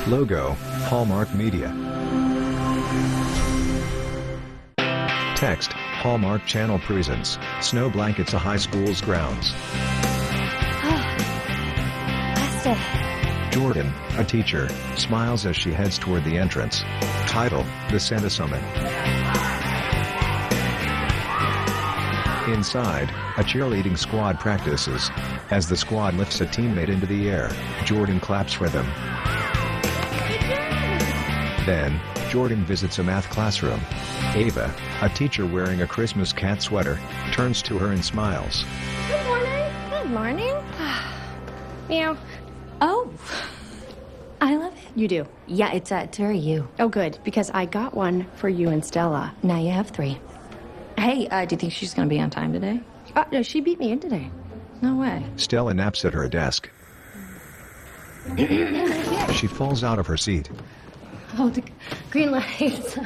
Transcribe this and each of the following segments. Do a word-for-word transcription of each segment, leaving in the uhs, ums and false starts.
Logo, Hallmark Media. Text, Hallmark Channel presents Snow Blankets a High School's grounds. Jordan, a teacher, smiles as she heads toward the entrance. Title, The Santa Summit. Inside, a cheerleading squad practices. As the squad lifts a teammate into the air, Jordan claps for them. Then, Jordan visits a math classroom. Ava, a teacher wearing a Christmas cat sweater, turns to her and smiles. Good morning. Good morning. Meow. Oh, I love it. You do? Yeah, it's, uh, it's very you. Oh, good, because I got one for you and Stella. Now you have three. Hey, uh, do you think she's gonna be on time today? Uh, no, she beat me in today. No way. Stella naps at her desk. She falls out of her seat. Oh, the green lights.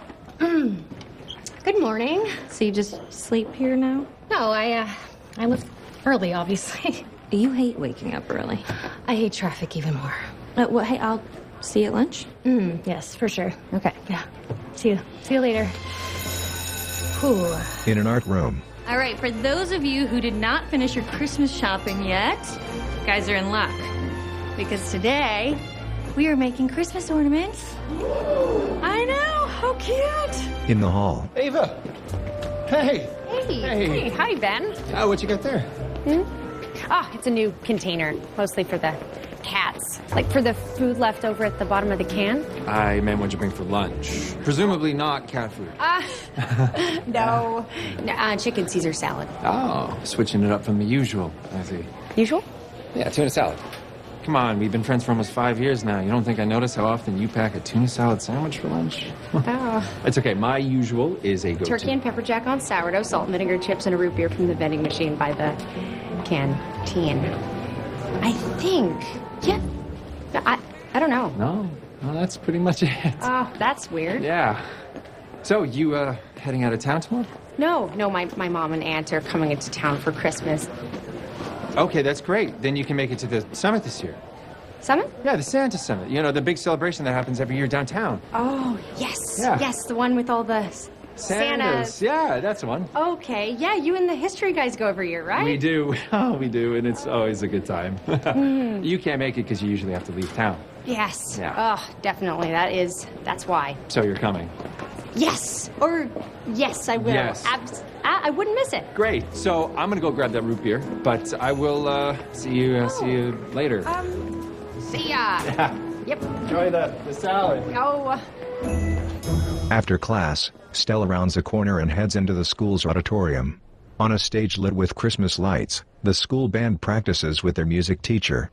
Good morning. So you just sleep here now? No, I, uh, I left early, obviously. You hate waking up early. I hate traffic even more. Uh, well, hey, I'll see you at lunch. Mm, yes, for sure. Okay. Yeah. See you. See you later. Whew. In an art room, All right, for those of you who did not finish your Christmas shopping yet, you guys are in luck. Because today, we are making Christmas ornaments. I know, how cute. in the hall, Ava! Hey! Hey. Hey. Hey, hi, Ben. Oh, what you got there? Ah, it's a new container, mostly for the cats. Like for the food left over at the bottom of the can. I meant what you bring for lunch. Presumably not cat food. Ah, no. no uh, chicken Caesar salad. Oh, switching it up from the usual. I see. Usual? Yeah, tuna salad. Come on, we've been friends for almost five years now. You don't think I notice how often you pack a tuna salad sandwich for lunch? Oh. It's okay. My usual is a go-to. Turkey and pepper jack on sourdough, salt and vinegar chips, and a root beer from the vending machine by the canteen. I think. Yeah. I, I don't know. No, no, that's pretty much it. Oh, that's weird. Yeah. So, you, uh, heading out of town tomorrow? No, no, my, my mom and aunt are coming into town for Christmas. Okay, that's great. Then you can make it to the summit this year. Summit? Yeah, the Santa Summit. You know, the big celebration that happens every year downtown. Oh, yes. Yeah. Yes, the one with all the s- Santas. Yeah, that's the one. Okay, yeah, you and the history guys go every year, right? We do. Oh, we do, and it's always a good time. You can't make it because you usually have to leave town. Yes. Yeah. Oh, definitely. That is, that's why. So you're coming. Yes. Or, yes, I will. Yes. Abs- I, I wouldn't miss it. Great. So I'm gonna go grab that root beer, but I will uh, see you. Uh, see you later. Um, see ya. Yeah. Yep. Enjoy the the salad. Oh, after class, Stella rounds a corner and heads into the school's auditorium. On a stage lit with Christmas lights, the school band practices with their music teacher.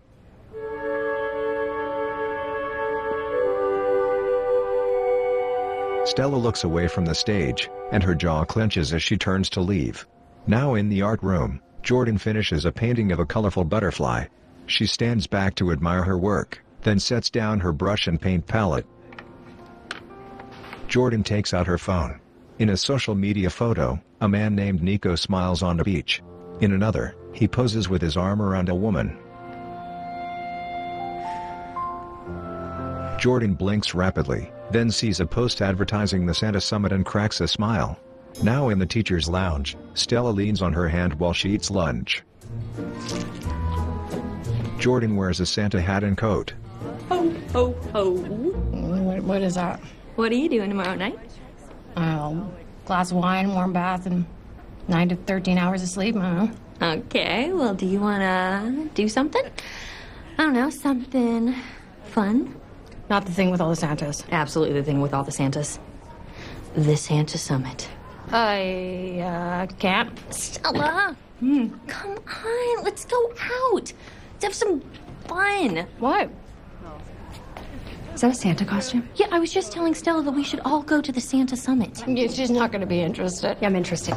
Stella looks away from the stage, and her jaw clenches as she turns to leave. Now in the art room, Jordan finishes a painting of a colorful butterfly. She stands back to admire her work, then sets down her brush and paint palette. Jordan takes out her phone. In a social media photo, a man named Nico smiles on the beach. In another, he poses with his arm around a woman. Jordan blinks rapidly, then sees a post advertising the Santa Summit and cracks a smile. Now in the teacher's lounge, Stella leans on her hand while she eats lunch. Jordan wears a Santa hat and coat. Ho, ho, ho. What, what is that? What are you doing tomorrow night? Um, glass of wine, warm bath, and nine to thirteen hours of sleep. I don't know. Okay, well, do you wanna do something? I don't know, something fun? Not the thing with all the Santas. Absolutely the thing with all the Santas. The Santa Summit. I, uh, can't. Stella! Come on, let's go out. Let's have some fun. What? is that a Santa costume? Yeah, I was just telling Stella that we should all go to the Santa Summit. Yeah, she's not going to be interested. Yeah, I'm interested.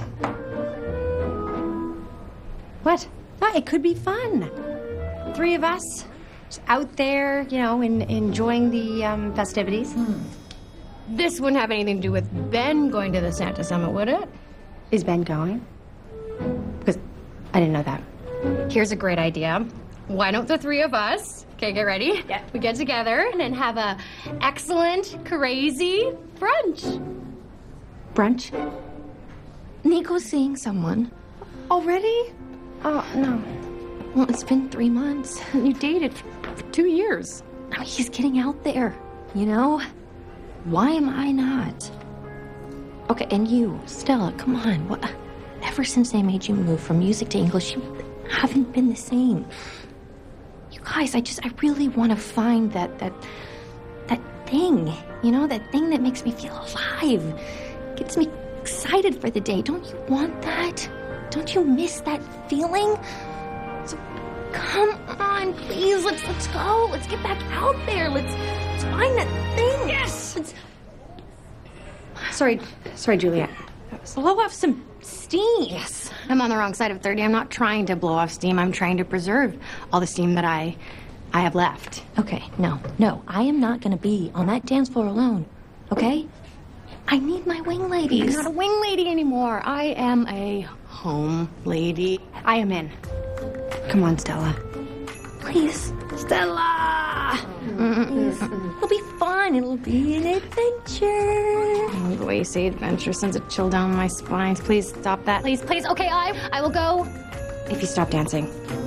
What? Ah, it could be fun. Three of us, just out there, you know, in, enjoying the um, festivities. This wouldn't have anything to do with Ben going to the Santa Summit, would it? Is Ben going? Because I didn't know that. Here's a great idea. Why don't the three of us Okay, get ready. Yeah. We get together and then have a excellent, crazy brunch. Brunch? Nico's seeing someone. Already? Oh, no. Well, it's been three months. You dated for two years. I mean, he's getting out there, you know? Why am I not? Okay, and you, Stella, come on. What? Ever since they made you move from music to English, you haven't been the same. You guys, I just, I really want to find that, that, that thing, you know? That thing that makes me feel alive. Gets me excited for the day. Don't you want that? Don't you miss that feeling? So come on, please, let's let's go. Let's get back out there. Let's let's find that thing. Yes. Let's... Sorry, sorry, Juliet. Blow off some steam. Yes. I'm on the wrong side of thirty. I'm not trying to blow off steam. I'm trying to preserve all the steam that I I have left. Okay, no, no. I am not gonna be on that dance floor alone. Okay? I need my wing ladies. I'm not a wing lady anymore. I am a home lady. I am in. Come on, Stella. Please. Stella! Please. It'll be fun. It'll be an adventure. Oh, the way you say adventure sends a chill down my spine. Please stop that. Please, please. Okay, I, I will go if you stop dancing.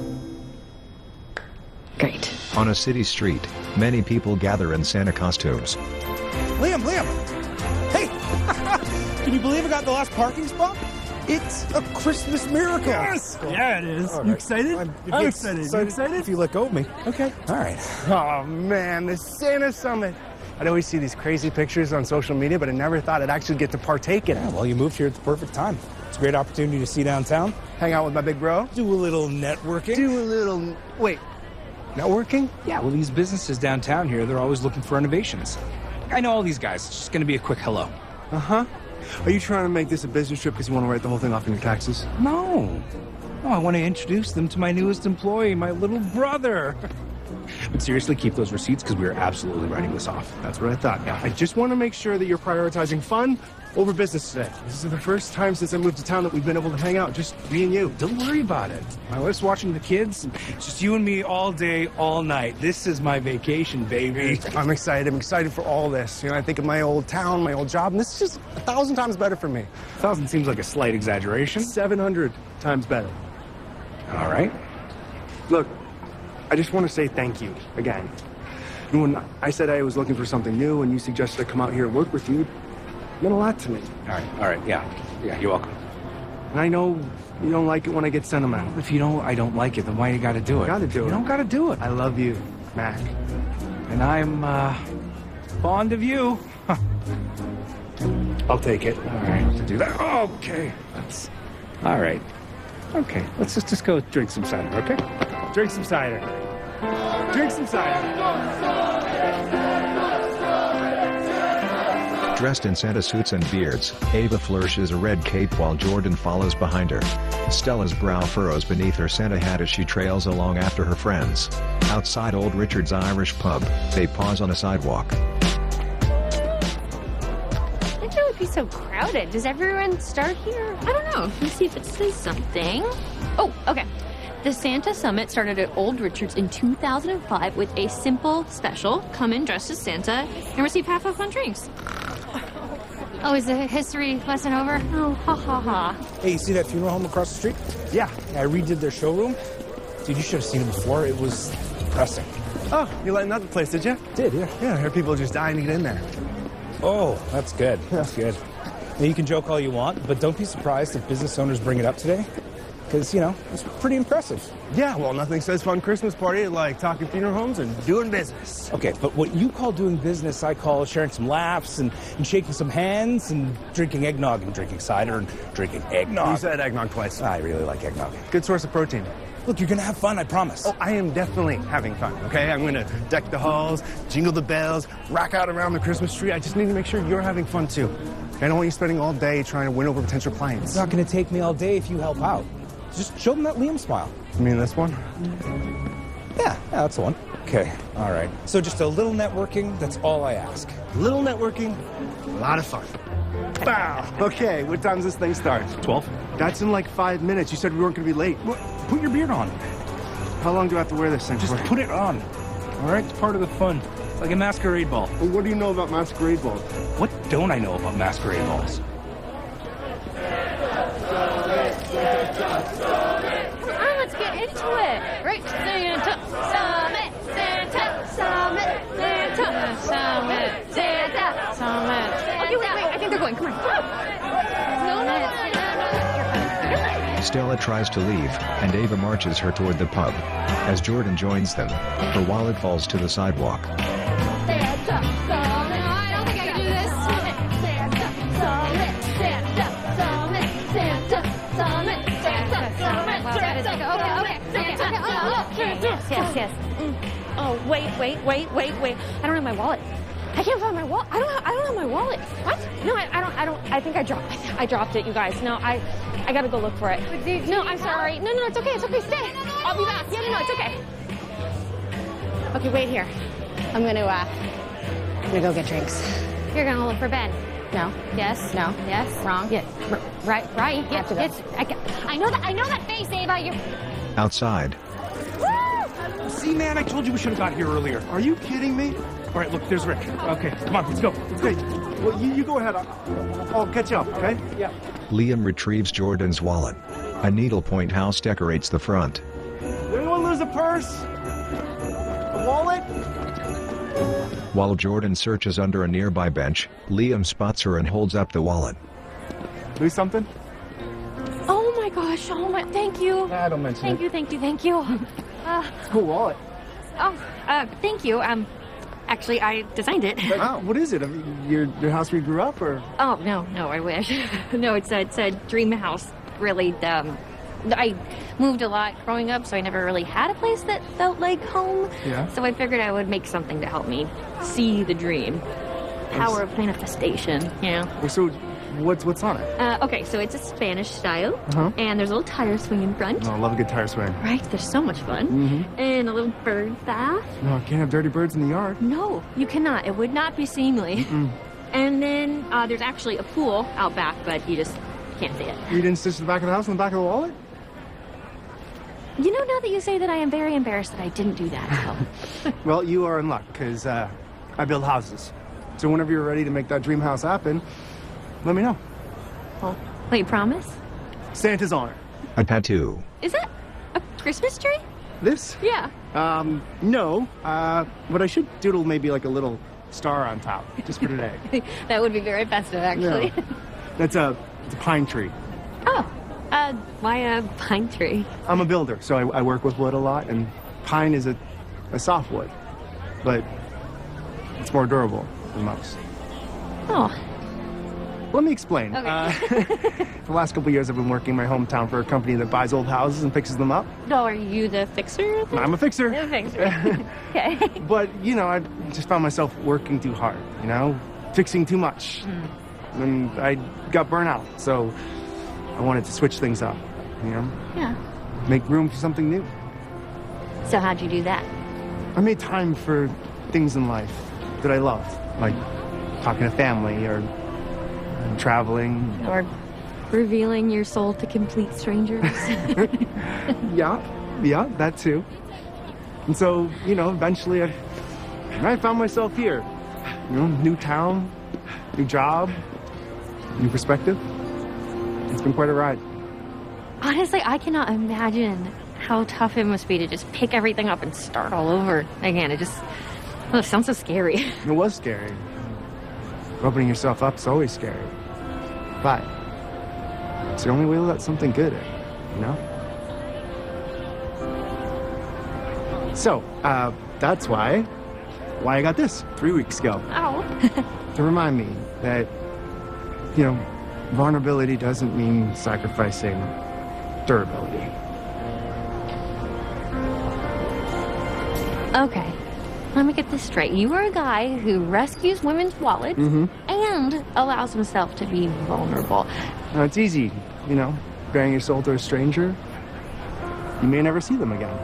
Great. On a city street, many people gather in Santa costumes. Liam, Liam! Hey! Can you believe I got the last parking spot? It's a Christmas miracle! Yes! Yeah, it is. All You right. excited? I'm, I'm excited. You excited? If you let go of me. Okay. All right. Oh, man, the Santa Summit. I'd always see these crazy pictures on social media, but I never thought I'd actually get to partake in Yeah, it. well, you moved here at the perfect time. It's a great opportunity to see downtown. Hang out with my big bro. Do a little networking. Do a little... Wait. Networking? Yeah, well, these businesses downtown here, they're always looking for innovations. I know all these guys. It's just going to be a quick hello. Uh-huh. Are you trying to make this a business trip because you want to write the whole thing off in your taxes? No. No, I want to introduce them to my newest employee, my little brother. But seriously, keep those receipts because we are absolutely writing this off. That's what I thought. Yeah. I just want to make sure that you're prioritizing fun over business today. This is the first time since I moved to town that we've been able to hang out, just me and you. Don't worry about it. My wife's watching the kids. It's just you and me all day, all night. This is my vacation, baby. I'm excited. I'm excited for all this. You know, I think of my old town, my old job, and this is just a thousand times better for me. A thousand seems like a slight exaggeration. seven hundred times better. All right. Look, I just want to say thank you again. And when I said I was looking for something new and you suggested I come out here and work with you, it meant a lot to me. All right, all right, yeah. Yeah, you're welcome. And I know you don't like it when I get sentimental. If you don't, I don't like it, then why you gotta do it? Gotta do You it. don't gotta do it. I love you, Mac. And I'm, uh, fond of you. I'll take it. All right, to do that. Okay. That's, all right. Okay, let's just, just go drink some cider, okay? Drink some cider. Drink some cider. Dressed in Santa suits and beards, Ava flourishes a red cape while Jordan follows behind her. Stella's brow furrows beneath her Santa hat as she trails along after her friends. Outside Old Richard's Irish pub, they pause on a sidewalk. I think it would be so crowded. Does everyone start here? I don't know. Let me see if it says something. Oh, okay. The Santa Summit started at Old Richard's in two thousand five with a simple special: come in dressed as Santa and receive half off on drinks. Oh, is the history lesson over? Oh, ha ha ha. Hey, you see that funeral home across the street? Yeah. I redid their showroom. Dude, you should have seen it before. It was depressing. Oh, you lightened up the place, did you? Did, yeah. Yeah, I heard people just dying to get in there. Oh, that's good. That's good. Now, you can joke all you want, but don't be surprised if business owners bring it up today. Because, you know, it's pretty impressive. Yeah, well, nothing says fun Christmas party like talking funeral homes and doing business. Okay, but what you call doing business, I call sharing some laughs and, and shaking some hands and drinking eggnog and drinking cider and drinking eggnog. You said eggnog twice. I really like eggnog. Good source of protein. Look, you're going to have fun, I promise. Oh, I am definitely having fun, okay? I'm gonna deck the halls, jingle the bells, rock out around the Christmas tree. I just need to make sure you're having fun too. I don't want you spending all day trying to win over potential clients. It's not going to take me all day if you help out. Just show them that Liam smile. You mean this one? Yeah, yeah, that's the one. Okay, all right. So just a little networking, that's all I ask. Little networking, a lot of fun. Wow. Okay, what time does this thing start? twelve. That's in like five minutes. You said we weren't gonna be late. Put your beard on. How long do I have to wear this thing Just for? put it on. all right? It's part of the fun. It's like a masquerade ball. Well, what do you know about masquerade balls? What don't I know about masquerade balls? Come on, let's get into it. Right, Santa, Summit, Santa, Summit, Santa, Summit, Santa, Summit. Okay, wait, wait, I think they're going. Come on. No, no, no, no, no. Stella tries to leave, and Ava marches her toward the pub. As Jordan joins them, her wallet falls to the sidewalk. Santa, Summit. I don't think I can do this. Santa, Summit, Santa, Summit, Santa, Summit, Santa, Summit, Santa. Okay, okay, okay, okay. Oh, okay. Yes, yes, yes. Mm. Oh, wait, wait, wait, wait, wait. I don't have my wallet. I can't find my wallet. I don't have, I don't have my wallet. What? No, I, I don't, I don't, I think I dropped, I dropped it, you guys. No, I, I gotta go look for it. No, I'm sorry. No, no, it's okay, it's okay, stay. I'll be back. Yeah, no, no, it's okay. Okay, wait here. I'm gonna, uh, I'm gonna go get drinks. You're gonna look for Ben? No. Yes? No. Yes? Wrong? Yeah. R right, right. Yeah, yes. I, I know that, I know that face, Ava. You're... Outside, See, man, I told you we should have got here earlier. Are you kidding me? All right, look, there's Rick. Okay, come on, let's go. Let's go. Hey, well, you, you go ahead. I'll, I'll catch you up, okay? Yeah. Liam retrieves Jordan's wallet. A needlepoint house decorates the front. Did anyone lose a purse? A wallet? While Jordan searches under a nearby bench, Liam spots her and holds up the wallet. Lose something? Oh my gosh, oh my, thank you. Nah, don't mention Thank it. you, thank you, thank you. Uh, Cool wallet. oh, uh, thank you. Um, actually, I designed it. Wow, what is it? I mean, your, your house where you grew up, or? Oh, no, no, I wish. No, it's a, it's a dream house, really. Um, I moved a lot growing up, so I never really had a place that felt like home. Yeah. So I figured I would make something to help me see the dream. Power of manifestation, yeah. Well, so, what's what's on it? Uh, okay, so it's a Spanish style, Uh-huh. and there's a little tire swing in front. Oh, I love a good tire swing. Right, they're so much fun. Mm-hmm. And a little bird bath. No, can't have dirty birds in the yard. No, you cannot. It would not be seemly. Mm. And then uh, there's actually a pool out back, but you just can't see it. You didn't stitch the back of the house in the back of the wallet? You know, now that you say that, I am very embarrassed that I didn't do that. So. Well, you are in luck, because uh, I build houses. So whenever you're ready to make that dream house happen, let me know. Well, wait, promise? Santa's on it. A tattoo. Is that a Christmas tree? This? Yeah. Um, no. Uh, what I should doodle maybe like a little star on top, just for today. That would be very festive, actually. Yeah. That's a, it's a pine tree. Oh, uh, why a pine tree? I'm a builder, so I, I work with wood a lot, and pine is a, a soft wood, but it's more durable than most. Oh. Let me explain. Okay. Uh, the last couple of years, I've been working in my hometown for a company that buys old houses and fixes them up. No, are you the fixer? I'm a fixer. The fixer. Okay. But, you know, I just found myself working too hard, you know, fixing too much. Mm. And I got burnt out, so I wanted to switch things up, you know? Yeah. Make room for something new. So how'd you do that? I made time for things in life that I loved, like talking to family or traveling. Or revealing your soul to complete strangers? Yeah, yeah, that too. And so, you know, eventually I, I found myself here. You know, new town, new job, new perspective. It's been quite a ride. Honestly, I cannot imagine how tough it must be to just pick everything up and start all over again. It just, oh, it sounds so scary. It was scary. Opening yourself up is always scary. But it's the only way to let something good in, you know? So, uh, that's why, why I got this three weeks ago. Oh. To remind me that, you know, vulnerability doesn't mean sacrificing durability. Okay. Let me get this straight. You are a guy who rescues women's wallets Mm-hmm. and allows himself to be vulnerable. Now, it's easy, you know, bearing your soul to a stranger. You may never see them again.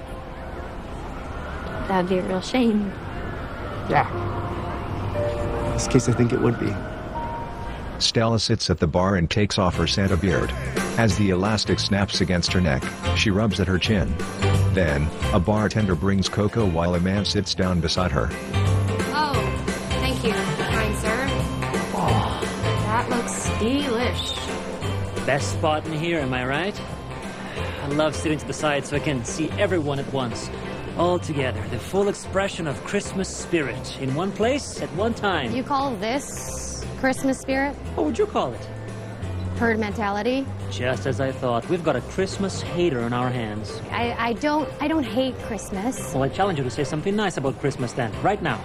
That'd be a real shame. Yeah. In this case, I think it would be. Stella sits at the bar and takes off her Santa beard. As the elastic snaps against her neck, she rubs at her chin. Then, a bartender brings cocoa while a man sits down beside her. Oh, thank you, kind sir. Oh, that looks delish. Best spot in here, am I right? I love sitting to the side so I can see everyone at once. All together, the full expression of Christmas spirit in one place at one time. You call this Christmas spirit? What would you call it? Herd mentality? Just as I thought. We've got a Christmas hater on our hands. I, I don't I don't hate Christmas. Well, I challenge you to say something nice about Christmas then, right now.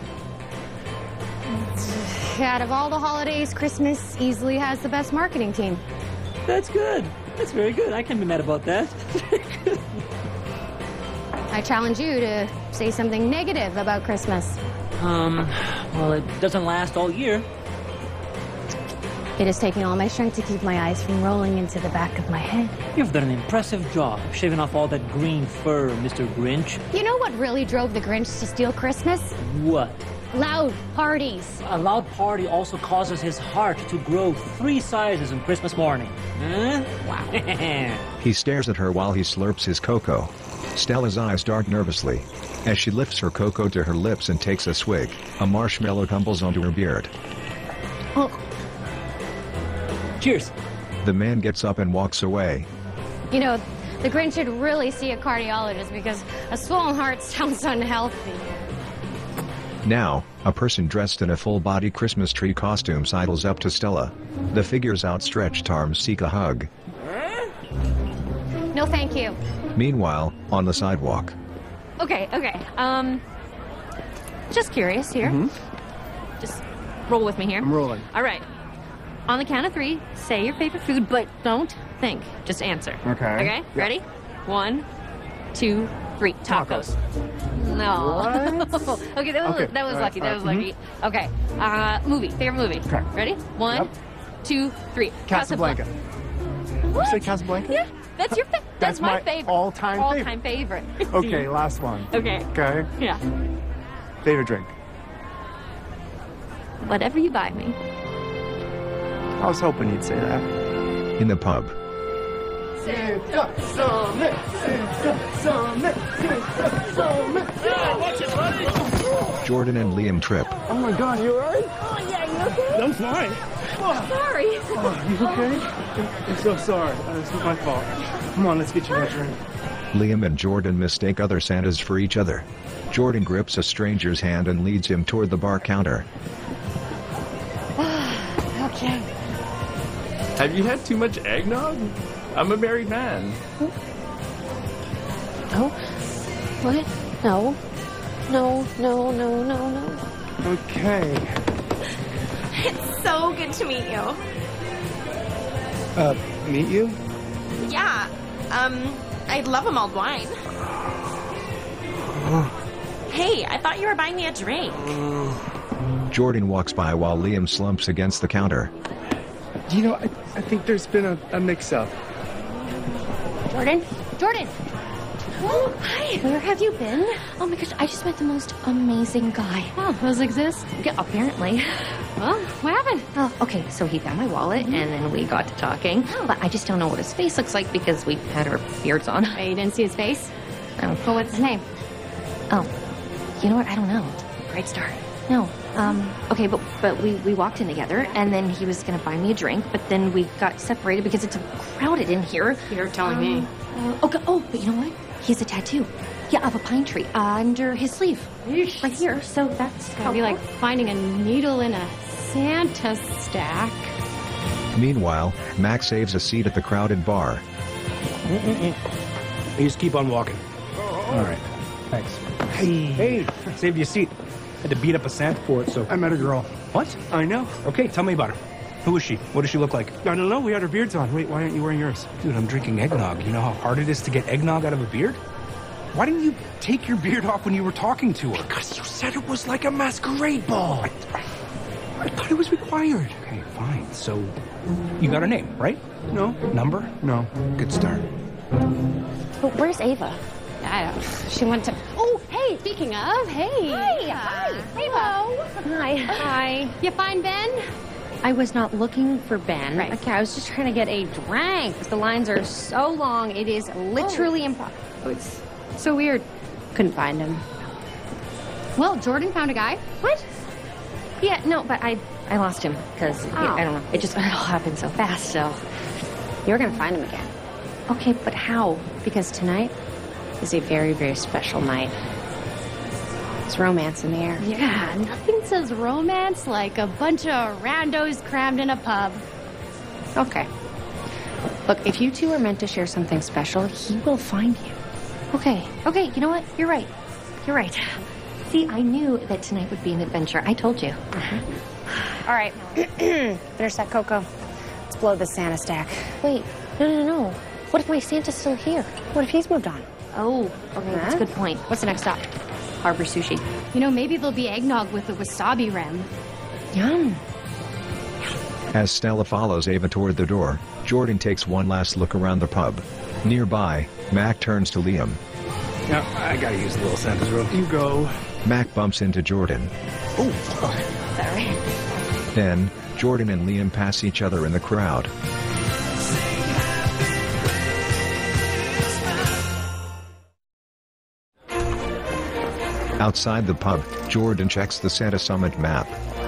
Out of all the holidays, Christmas easily has the best marketing team. That's good. That's very good. I can't be mad about that. I challenge you to say something negative about Christmas. Um, well, it doesn't last all year. It is taking all my strength to keep my eyes from rolling into the back of my head. You've done an impressive job shaving off all that green fur, Mister Grinch. You know what really drove the Grinch to steal Christmas? What? Loud parties. A loud party also causes his heart to grow three sizes on Christmas morning. Huh? Wow. He stares at her while he slurps his cocoa. Stella's eyes dart nervously. As she lifts her cocoa to her lips and takes a swig, a marshmallow tumbles onto her beard. Oh. Cheers. The man gets up and walks away. You know, the Grinch should really see a cardiologist because a swollen heart sounds unhealthy. Now, a person dressed in a full-body Christmas tree costume sidles up to Stella. The figure's outstretched arms seek a hug. No, thank you. Meanwhile, on the sidewalk. Okay, okay. Um, just curious here. Mm-hmm. Just roll with me here. I'm rolling. All right. On the count of three, say your favorite food, but don't think. Just answer. Okay. Okay? Yeah. Ready? One, two, three. Tacos. No. okay, that was Okay. that was All right, lucky. That all was right. lucky. Okay. Uh, movie. Favorite movie. Okay. Ready? One, Yep. two, three. Casablanca. What? You say Casablanca? Yeah, that's your fa- that's, That's my, my favorite. all-time All-time favorite. Okay, last one. Okay. Okay. Yeah. Favorite drink? Whatever you buy me. I was hoping you'd say that. In the pub, Santa Summit! Santa Summit! Santa Summit! Yeah, watch it, buddy! Jordan and Liam trip. Oh my god, you alright? Oh yeah, you okay? I'm fine. Oh, Sorry. oh, you okay? I'm so sorry. Uh, this was my fault. Come on, let's get you a drink. Liam and Jordan mistake other Santas for each other. Jordan grips a stranger's hand and leads him toward the bar counter. Okay. Have you had too much eggnog? I'm a married man. No. What? No. No, no, no, no, no. Okay. It's so good to meet you. Uh, meet you? Yeah. Um, I'd love a mulled wine. Hey, I thought you were buying me a drink. Jordan walks by while Liam slumps against the counter. You know, I, I think there's been a, a mix-up. Jordan? Jordan! Oh, hi. Where have you been? Oh my gosh, I just met the most amazing guy. Oh, those exist? Yeah, apparently. Well, what happened? Oh, okay, so he found my wallet, and then we got to talking. But I just don't know what his face looks like because we had our beards on. Hey, you didn't see his face? Oh. Well, what's his name? Oh, you know what? I don't know. Bright Star. No. Um, okay, but but we, we walked in together, and then he was going to buy me a drink, but then we got separated because it's crowded in here. You're telling um, me. Uh, okay, oh, but you know what? He has a tattoo. Yeah, of a pine tree uh, under his sleeve. Yeesh. Right here, so that's Gotta be like finding a needle in a Santa stack. Meanwhile, Max saves a seat at the crowded bar. You just keep on walking. All right. Thanks. Hey. Hey. Saved you a seat. Had to beat up a Santa for it, so. I met a girl. What? I know. Okay, tell me about her. Who is she? What does she look like? I don't know. We had our beards on. Wait, why aren't you wearing yours? Dude, I'm drinking eggnog. You know how hard it is to get eggnog out of a beard? Why didn't you take your beard off when you were talking to her? Because you said it was like a masquerade ball. I, I thought it was required. Okay, fine. So, you got a name, right? No. Number? No. Good start. But where's Ava? I don't. She went to. Oh, hey. Speaking of, hey. Hi. Hi. Hello. Hi. Hi. You find Ben? I was not looking for Ben. Right. Okay, I was just trying to get a drink. The lines are so long, it is literally impossible. Oh, it's So weird. Couldn't find him. Well, Jordan found a guy. What? Yeah, no, but I I lost him because Oh. I don't know. It just it all happened so fast. So You're gonna find him again. okay, but how? Because tonight is a very, very special night. There's romance in the air. Yeah, nothing says romance like a bunch of randos crammed in a pub. Okay. Look, if you two are meant to share something special, he will find you. Okay, okay, you know what? You're right. You're right. See, I knew that tonight would be an adventure. I told you. All right. Finish that cocoa. Let's blow this Santa stack. Wait, no, no, no. What if my Santa's still here? What if he's moved on? Oh, okay, that's a good point. What's the next stop? Harbor Sushi. You know, maybe there'll be eggnog with a wasabi rim. Yum. As Stella follows Ava toward the door, Jordan takes one last look around the pub. Nearby, Mac turns to Liam. Now, I gotta use the little Santa's room. You go. Mac bumps into Jordan. Oh, Sorry. Then, Jordan and Liam pass each other in the crowd. Outside the pub, Jordan checks the Santa Summit map.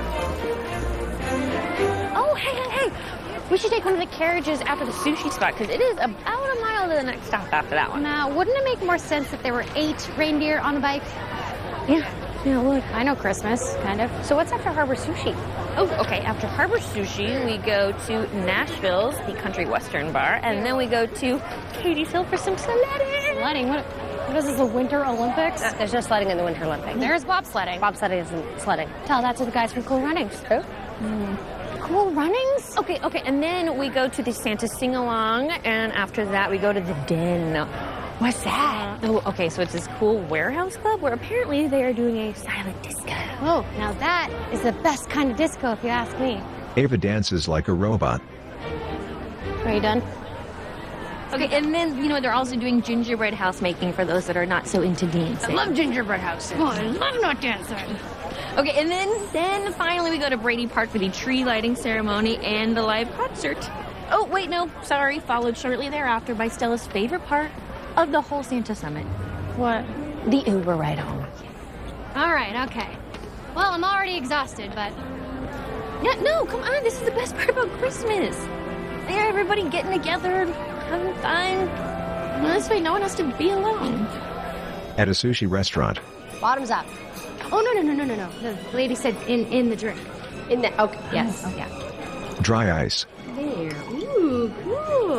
Oh, hey, hey, hey! We should take one of the carriages after the sushi spot, because it is about a mile to the next stop after that one. Now, wouldn't it make more sense if there were eight reindeer on a bike? Yeah, yeah, look. I know Christmas, kind of. So what's after Harbor Sushi? Oh, okay, after Harbor Sushi, we go to Nashville's, the Country Western Bar, and then we go to Katie's Hill for some sledding. Sledding? What, what is this, the Winter Olympics? Uh, there's no sledding in the Winter Olympics. There's bobsledding. Bobsledding isn't sledding. Tell that to the guys from Cool Runnings. Who? Cool Runnings? Okay, okay, and then we go to the Santa Sing-Along, and after that we go to the Den. What's that? Oh, okay, so it's this cool warehouse club where apparently they are doing a silent disco. Oh, now that is the best kind of disco, if you ask me. Ava dances like a robot. Are you done? Okay, and then, you know, they're also doing gingerbread house making for those that are not so into dancing. I love gingerbread house. Oh, I love not dancing. Okay, and then, then finally we go to Brady Park for the tree lighting ceremony and the live concert. Oh, wait, no, sorry, followed shortly thereafter by Stella's favorite part of the whole Santa Summit. What? The Uber ride home. All right, okay. Well, I'm already exhausted, but Yeah, no, come on, this is the best part about Christmas. There, everybody getting together, having fun. Well, this way no one has to be alone. At a sushi restaurant, Bottoms up. oh no no no no no no. The lady said in in the drink. In the okay. Yes. Oh yeah. dry ice. There, ooh, cool.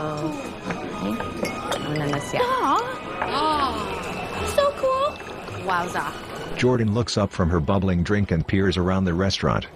And then this, yeah. Oh, so cool. Wowza. Jordan looks up from her bubbling drink and peers around the restaurant.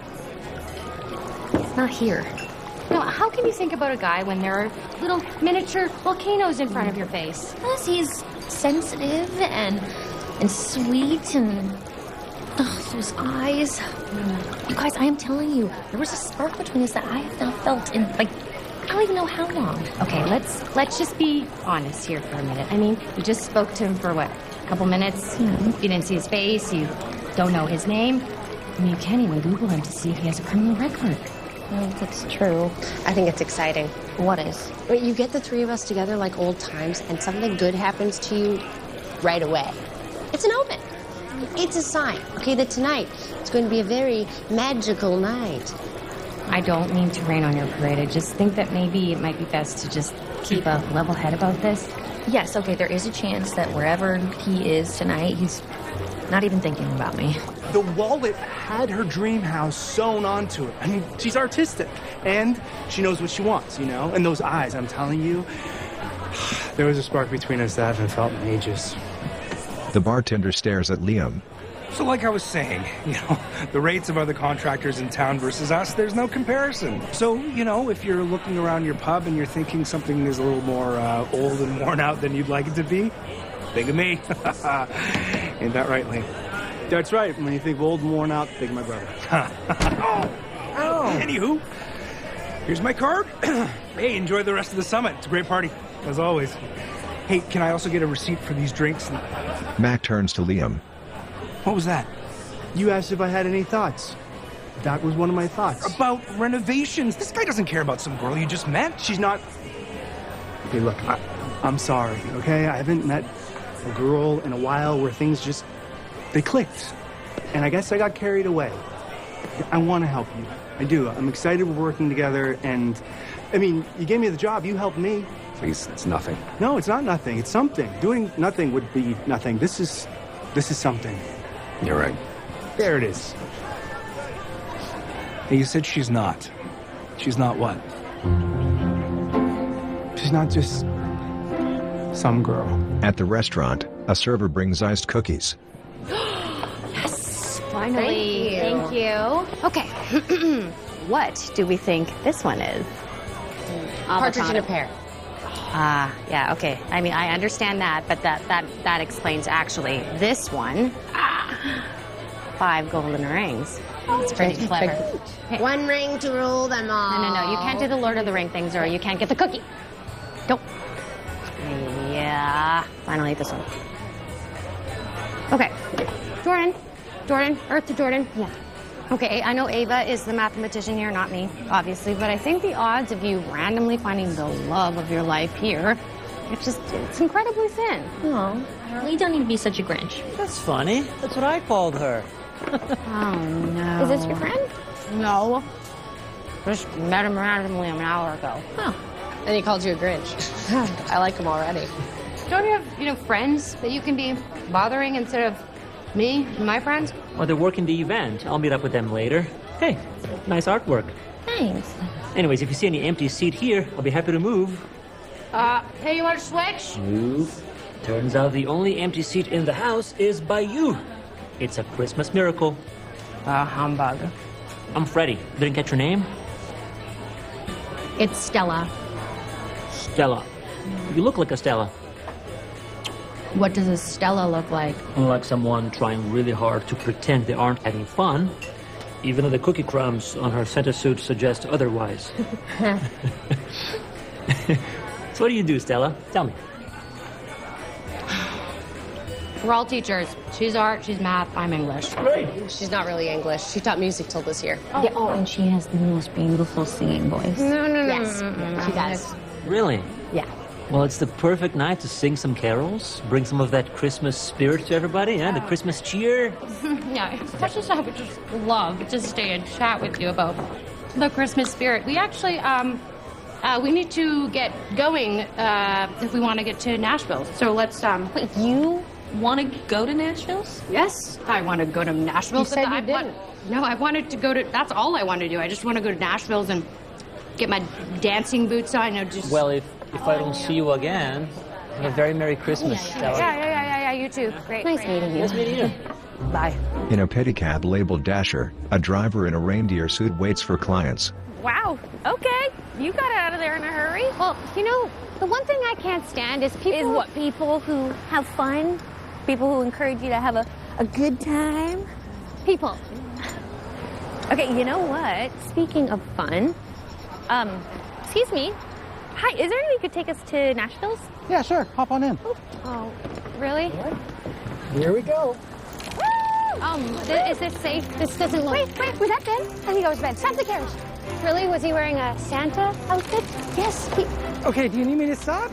It's not here. Now, how can you think about a guy when there are little miniature volcanoes in front of your face? Plus, he's sensitive and and sweet and oh, those eyes. You guys, I am telling you, there was a spark between us that I have not felt in like I don't even know how long. Okay, let's let's just be honest here for a minute. I mean, you just spoke to him for what, a couple minutes? Mm-hmm. You didn't see his face. You don't know his name. I mean, you can't even Google him to see if he has a criminal record. Well, that's true. I think it's exciting. What is? I mean, you get the three of us together like old times, and something good happens to you right away. It's an omen. It's a sign, okay, that tonight it's going to be a very magical night. I don't mean to rain on your parade. I just think that maybe it might be best to just keep a level head about this. Yes, okay, there is a chance that wherever he is tonight, he's not even thinking about me. The wallet had her dream house sewn onto it. I mean, she's artistic, and she knows what she wants, you know? And those eyes, I'm telling you, there was a spark between us that I haven't felt in ages. The bartender stares at Liam. So like I was saying, you know, the rates of other contractors in town versus us, there's no comparison. So, you know, if you're looking around your pub and you're thinking something is a little more uh, old and worn out than you'd like it to be, think of me. Ain't that right, Lee? That's right. When you think of old and worn out, think of my brother. oh. oh! Anywho, here's my card. Hey, enjoy the rest of the summit. It's a great party, as always. Hey, can I also get a receipt for these drinks? Mac turns to Liam. What was that? You asked if I had any thoughts. That was one of my thoughts. About renovations. This guy doesn't care about some girl you just met. She's not... Okay, look, I, I'm sorry, okay? I haven't met a girl in a while where things just, they clicked. And I guess I got carried away. I want to help you. I do. I'm excited we're working together, and, I mean, you gave me the job, you helped me. Please, it's nothing. No, it's not nothing. It's something. Doing nothing would be nothing. This is, this is something. You're right. There it is. Hey, you said she's not. She's not what? She's not just some girl. At the restaurant, a server brings iced cookies. Yes, finally. Thank you. Okay. What do we think this one is? Partridge in a pear. Ah, yeah, okay. I mean, I understand that, but that that that explains actually this one. Ah, five golden rings. It's pretty clever. One ring to rule them all. No, no, no. You can't do the Lord of the Ring things, or you can't get the cookie. Go. Yeah. Finally, this one. Okay. Jordan. Jordan. Earth to Jordan. Yeah. Okay, I know Ava is the mathematician here, not me, obviously, but I think the odds of you randomly finding the love of your life here, it's just, it's incredibly thin. Oh, well, you don't need to be such a Grinch. That's funny. That's what I called her. Oh, no. Is this your friend? No. Just met him randomly an hour ago. Oh. And he called you a Grinch. I like him already. Don't you have, you know, friends that you can be bothering instead of me and my friends? Well, they're working the event. I'll meet up with them later. Hey, nice artwork. Thanks. Anyways, if you see any empty seat here, I'll be happy to move. Uh, hey, you want to switch? Move. Turns out the only empty seat in the house is by you. It's a Christmas miracle. A humbug. I'm Freddy. Didn't catch your name? It's Stella. Stella. You look like a Stella. What does a Stella look like? Like someone trying really hard to pretend they aren't having fun, even though the cookie crumbs on her Santa suit suggest otherwise. So what do you do, Stella? Tell me. We're all teachers. She's art, she's math, I'm English. Great. She's not really English. She taught music till this year. Oh, yeah, oh, and she has the most beautiful singing voice. No, no, no. Yes, Mm-mm. she does. Really? Yeah. Well, it's the perfect night to sing some carols, bring some of that Christmas spirit to everybody, yeah? The Christmas cheer. Yeah, especially so I would just love to stay and chat with you about the Christmas spirit. We actually, um, uh, we need to get going uh, if we want to get to Nashville. So let's, um, Wait, you want to go to Nashville's? yes, I want to go to Nashville. You said I you want- didn't. No, I wanted to go to, that's all I want to do. I just want to go to Nashville's and get my dancing boots on. You know, just. Well, if, if I don't see you again, have a very Merry Christmas, Stella. Yeah, yeah, yeah, yeah, yeah, you too. Great. Nice great. meeting you. Nice meeting you. Bye. In a pedicab labeled Dasher, a driver in a reindeer suit waits for clients. Wow. Okay. You got out of there in a hurry. Well, you know, the one thing I can't stand is people. Is what people who have fun, people who encourage you to have a, a good time. People. Okay, you know what? Speaking of fun, um, excuse me. Hi, is there any way you could take us to Nashville's? Yeah, sure. Hop on in. Oh, really? Here we go. Um, th- is this safe? This doesn't look. Wait, wait, was that Ben? I think I was Ben. Santa carriage. Really? Was he wearing a Santa outfit? Yes. He... Okay, do you need me to stop?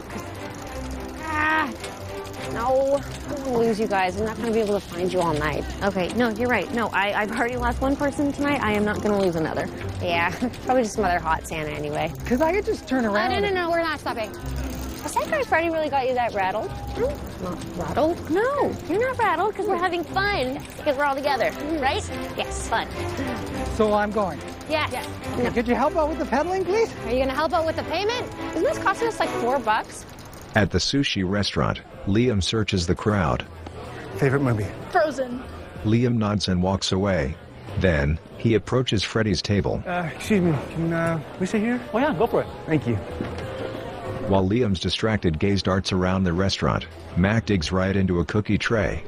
Ah, no. I'm gonna lose you guys. I'm not gonna be able to find you all night. Okay, no, you're right. No, I, I've already lost one person tonight. I am not going to lose another. Yeah, probably just some other hot Santa anyway. Because I could just turn Uh, around. no, no, no, we're not stopping. Has Santa Freddy really got you that rattled? Hmm? Not rattled? No, you're not rattled because we're having fun because we're all together, right? Yes, fun. So I'm going. Yes. Okay, could you help out with the pedaling, please? Are you gonna help out with the payment? Isn't this costing us like four bucks? At the sushi restaurant, Liam searches the crowd. Favorite movie? Frozen. Liam nods and walks away. Then, he approaches Freddy's table. Uh, excuse me, can uh, we sit here? Oh yeah, go for it. Thank you. While Liam's distracted gaze darts around the restaurant, Mac digs right into a cookie tray.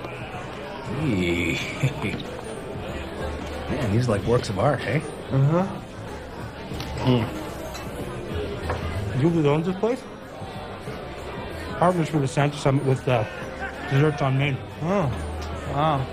Man, these are like works of art, eh? Uh-huh. Mm. You who owns this place? Partners for the Santa Summit with uh, desserts on Main. Oh, wow.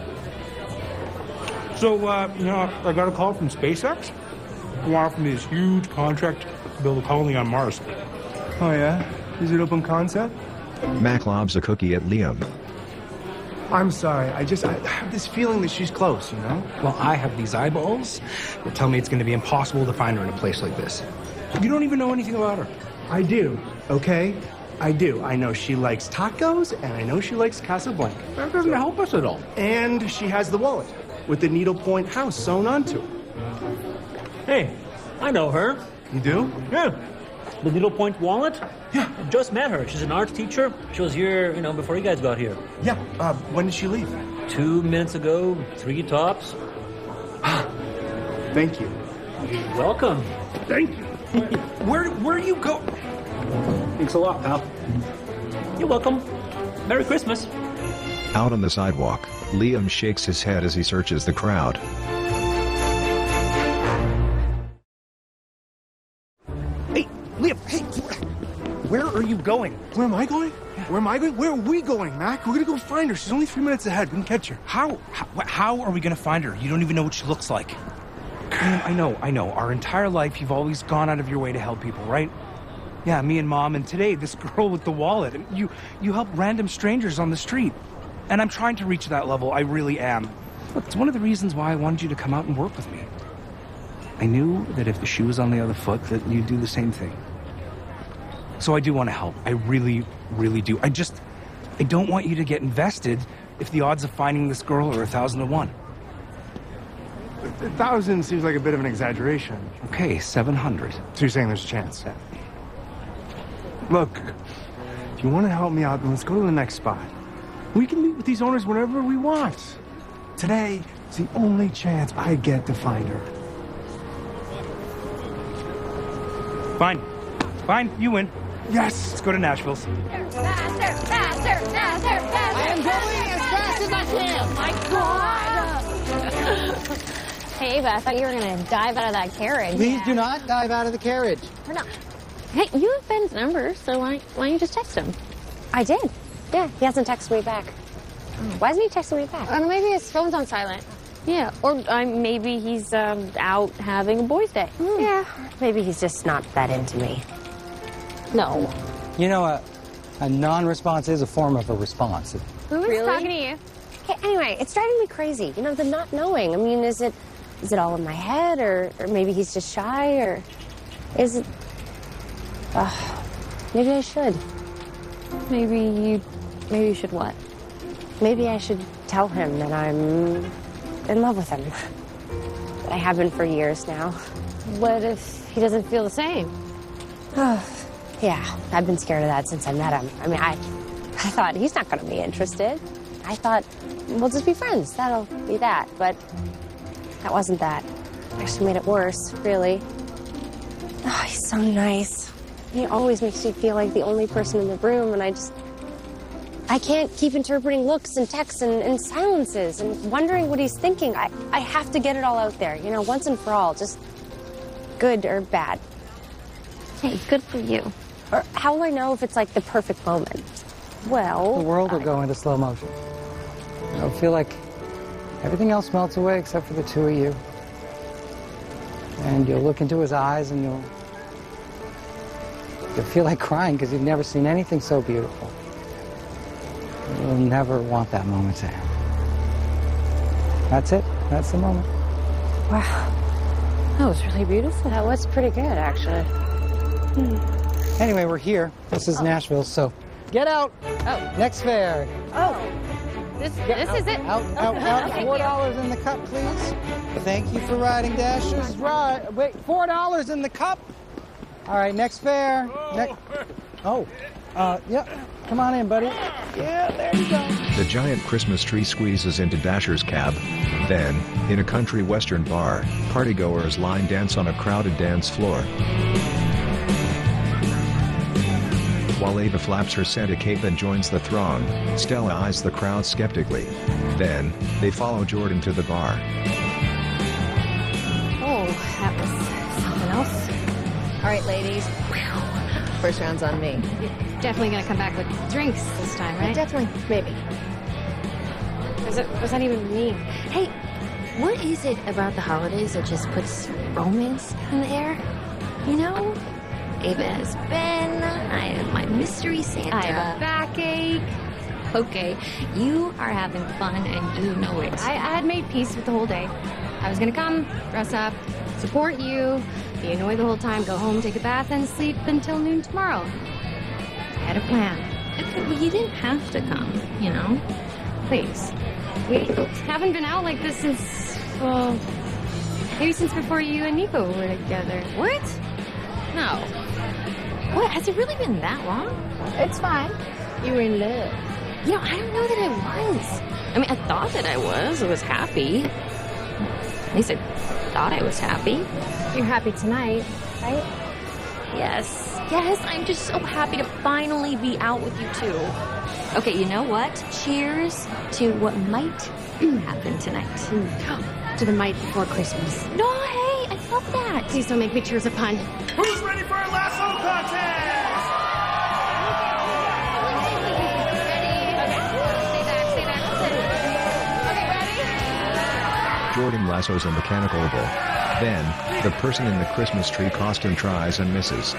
So, uh, you know, I got a call from SpaceX. They want to offer me this huge contract to build a colony on Mars. Oh, yeah? Is it open concept? Mac lobs a cookie at Liam. I'm sorry. I just I have this feeling that she's close, you know? Well, I have these eyeballs that tell me it's going to be impossible to find her in a place like this. You don't even know anything about her. I do, okay? I do. I know she likes tacos, and I know she likes Casablanca. That doesn't help us at all. And she has the wallet with the needlepoint house sewn onto it. Hey, I know her. You do? Yeah. The needlepoint wallet? Yeah. I just met her. She's an art teacher. She was here, you know, before you guys got here. Yeah. Uh, when did she leave? Two minutes ago, three tops. Thank you. You're welcome. Thank you. Where, where you go? Thanks a lot, pal. You're welcome. Merry Christmas. Out on the sidewalk, Liam shakes his head as he searches the crowd. Hey, Liam, hey, where are you going? Where am I going? Where am I going? Where are we going, Mac? We're gonna go find her. She's only three minutes ahead. We can catch her. How, how, how are we going to find her? You don't even know what she looks like. Liam, I know, I know. Our entire life, you've always gone out of your way to help people, right? Yeah, me and Mom, and today, this girl with the wallet. And you, you help random strangers on the street. And I'm trying to reach that level. I really am. Look, it's one of the reasons why I wanted you to come out and work with me. I knew that if the shoe was on the other foot, that you'd do the same thing. So I do want to help. I really, really do. I just, I don't want you to get invested if the odds of finding this girl are a thousand to one. A thousand seems like a bit of an exaggeration. Okay, seven hundred. So you're saying there's a chance? Yeah. Look, if you want to help me out, then let's go to the next spot. We can meet with these owners whenever we want. Today is the only chance I get to find her. Fine. Fine, you win. Yes! Let's go to Nashville's. Faster, faster, faster, faster! I am going as fast as I can! My God! Hey, Ava, I thought you were going to dive out of that carriage. Please do not dive out of the carriage. We're not. Hey, you have Ben's number, so why, why don't you just text him? I did. Yeah, he hasn't texted me back. Why hasn't he texted me back? I don't know, maybe his phone's on silent. Yeah, or um, maybe he's um, out having a boys' day. Mm. Yeah. Maybe he's just not that into me. No. You know, a, a non-response is a form of a response. Who is Really? talking to you? Okay, anyway, it's driving me crazy. You know, the not knowing. I mean, is it is it all in my head, or, or maybe he's just shy, or is it... Uh, maybe I should. Maybe you... Maybe you should what? Maybe I should tell him that I'm in love with him. That I have been for years now. What if he doesn't feel the same? Yeah, I've been scared of that since I met him. I mean, I, I thought he's not going to be interested. I thought we'll just be friends. That'll be that. But that wasn't that. It actually made it worse, really. Oh, he's so nice. He always makes me feel like the only person in the room, and I just... I can't keep interpreting looks and texts and, and silences and wondering what he's thinking. I, I have to get it all out there, you know, once and for all, just good or bad. Hey, good for you. Or how will I know if it's like the perfect moment? Well... The world will I... go into slow motion. It'll feel like everything else melts away except for the two of you. And you'll look into his eyes and you'll... You'll feel like crying because you've never seen anything so beautiful. You'll never want that moment to end. That's it. That's the moment. Wow. That was really beautiful. That was pretty good, actually. Hmm. Anyway, we're here. This is Oh. Nashville, so get out. Oh. Next fare. Oh. This, Get this out, is it. Out, out, out. Thank Four you. dollars in the cup, please. Thank you for riding Dasher's Ride. Wait, four dollars in the cup. All right, next fare. Next. Oh, uh, yep. Come on in, buddy. Yeah, there you go. The giant Christmas tree squeezes into Dasher's cab. Then, in a country western bar, partygoers line dance on a crowded dance floor. While Ava flaps her Santa cape and joins the throng, Stella eyes the crowd skeptically. Then, they follow Jordan to the bar. Oh, that was something else. All right, ladies. First round's on me. Definitely gonna come back with drinks this time, right? Definitely, maybe. What does that even mean? Hey, what is it about the holidays that just puts romance in the air? You know? Ava has been. I have my mystery Santa. I have a backache. Okay, you are having fun and you know it. I, I had made peace with the whole day. I was gonna come, dress up, support you, be annoyed the whole time, go home, take a bath, and sleep until noon tomorrow. I had a plan. Okay, well, you didn't have to come, you know? Please. We haven't been out like this since, well, maybe since before you and Nico were together. What? No. What? Has it really been that long? It's fine. You were in love. You know, I don't know that I was. I mean, I thought that I was. I was happy. At least I thought I was happy. You're happy tonight, right? Yes. Yes, I'm just so happy to finally be out with you two. Okay, you know what? Cheers to what might happen tonight. Mm. To the might before Christmas. No, hey, I love that. Please don't make me cheers a pun. Who's ready for our lasso contest? Jordan lassos a mechanical bull. Then, the person in the Christmas tree costume tries and misses.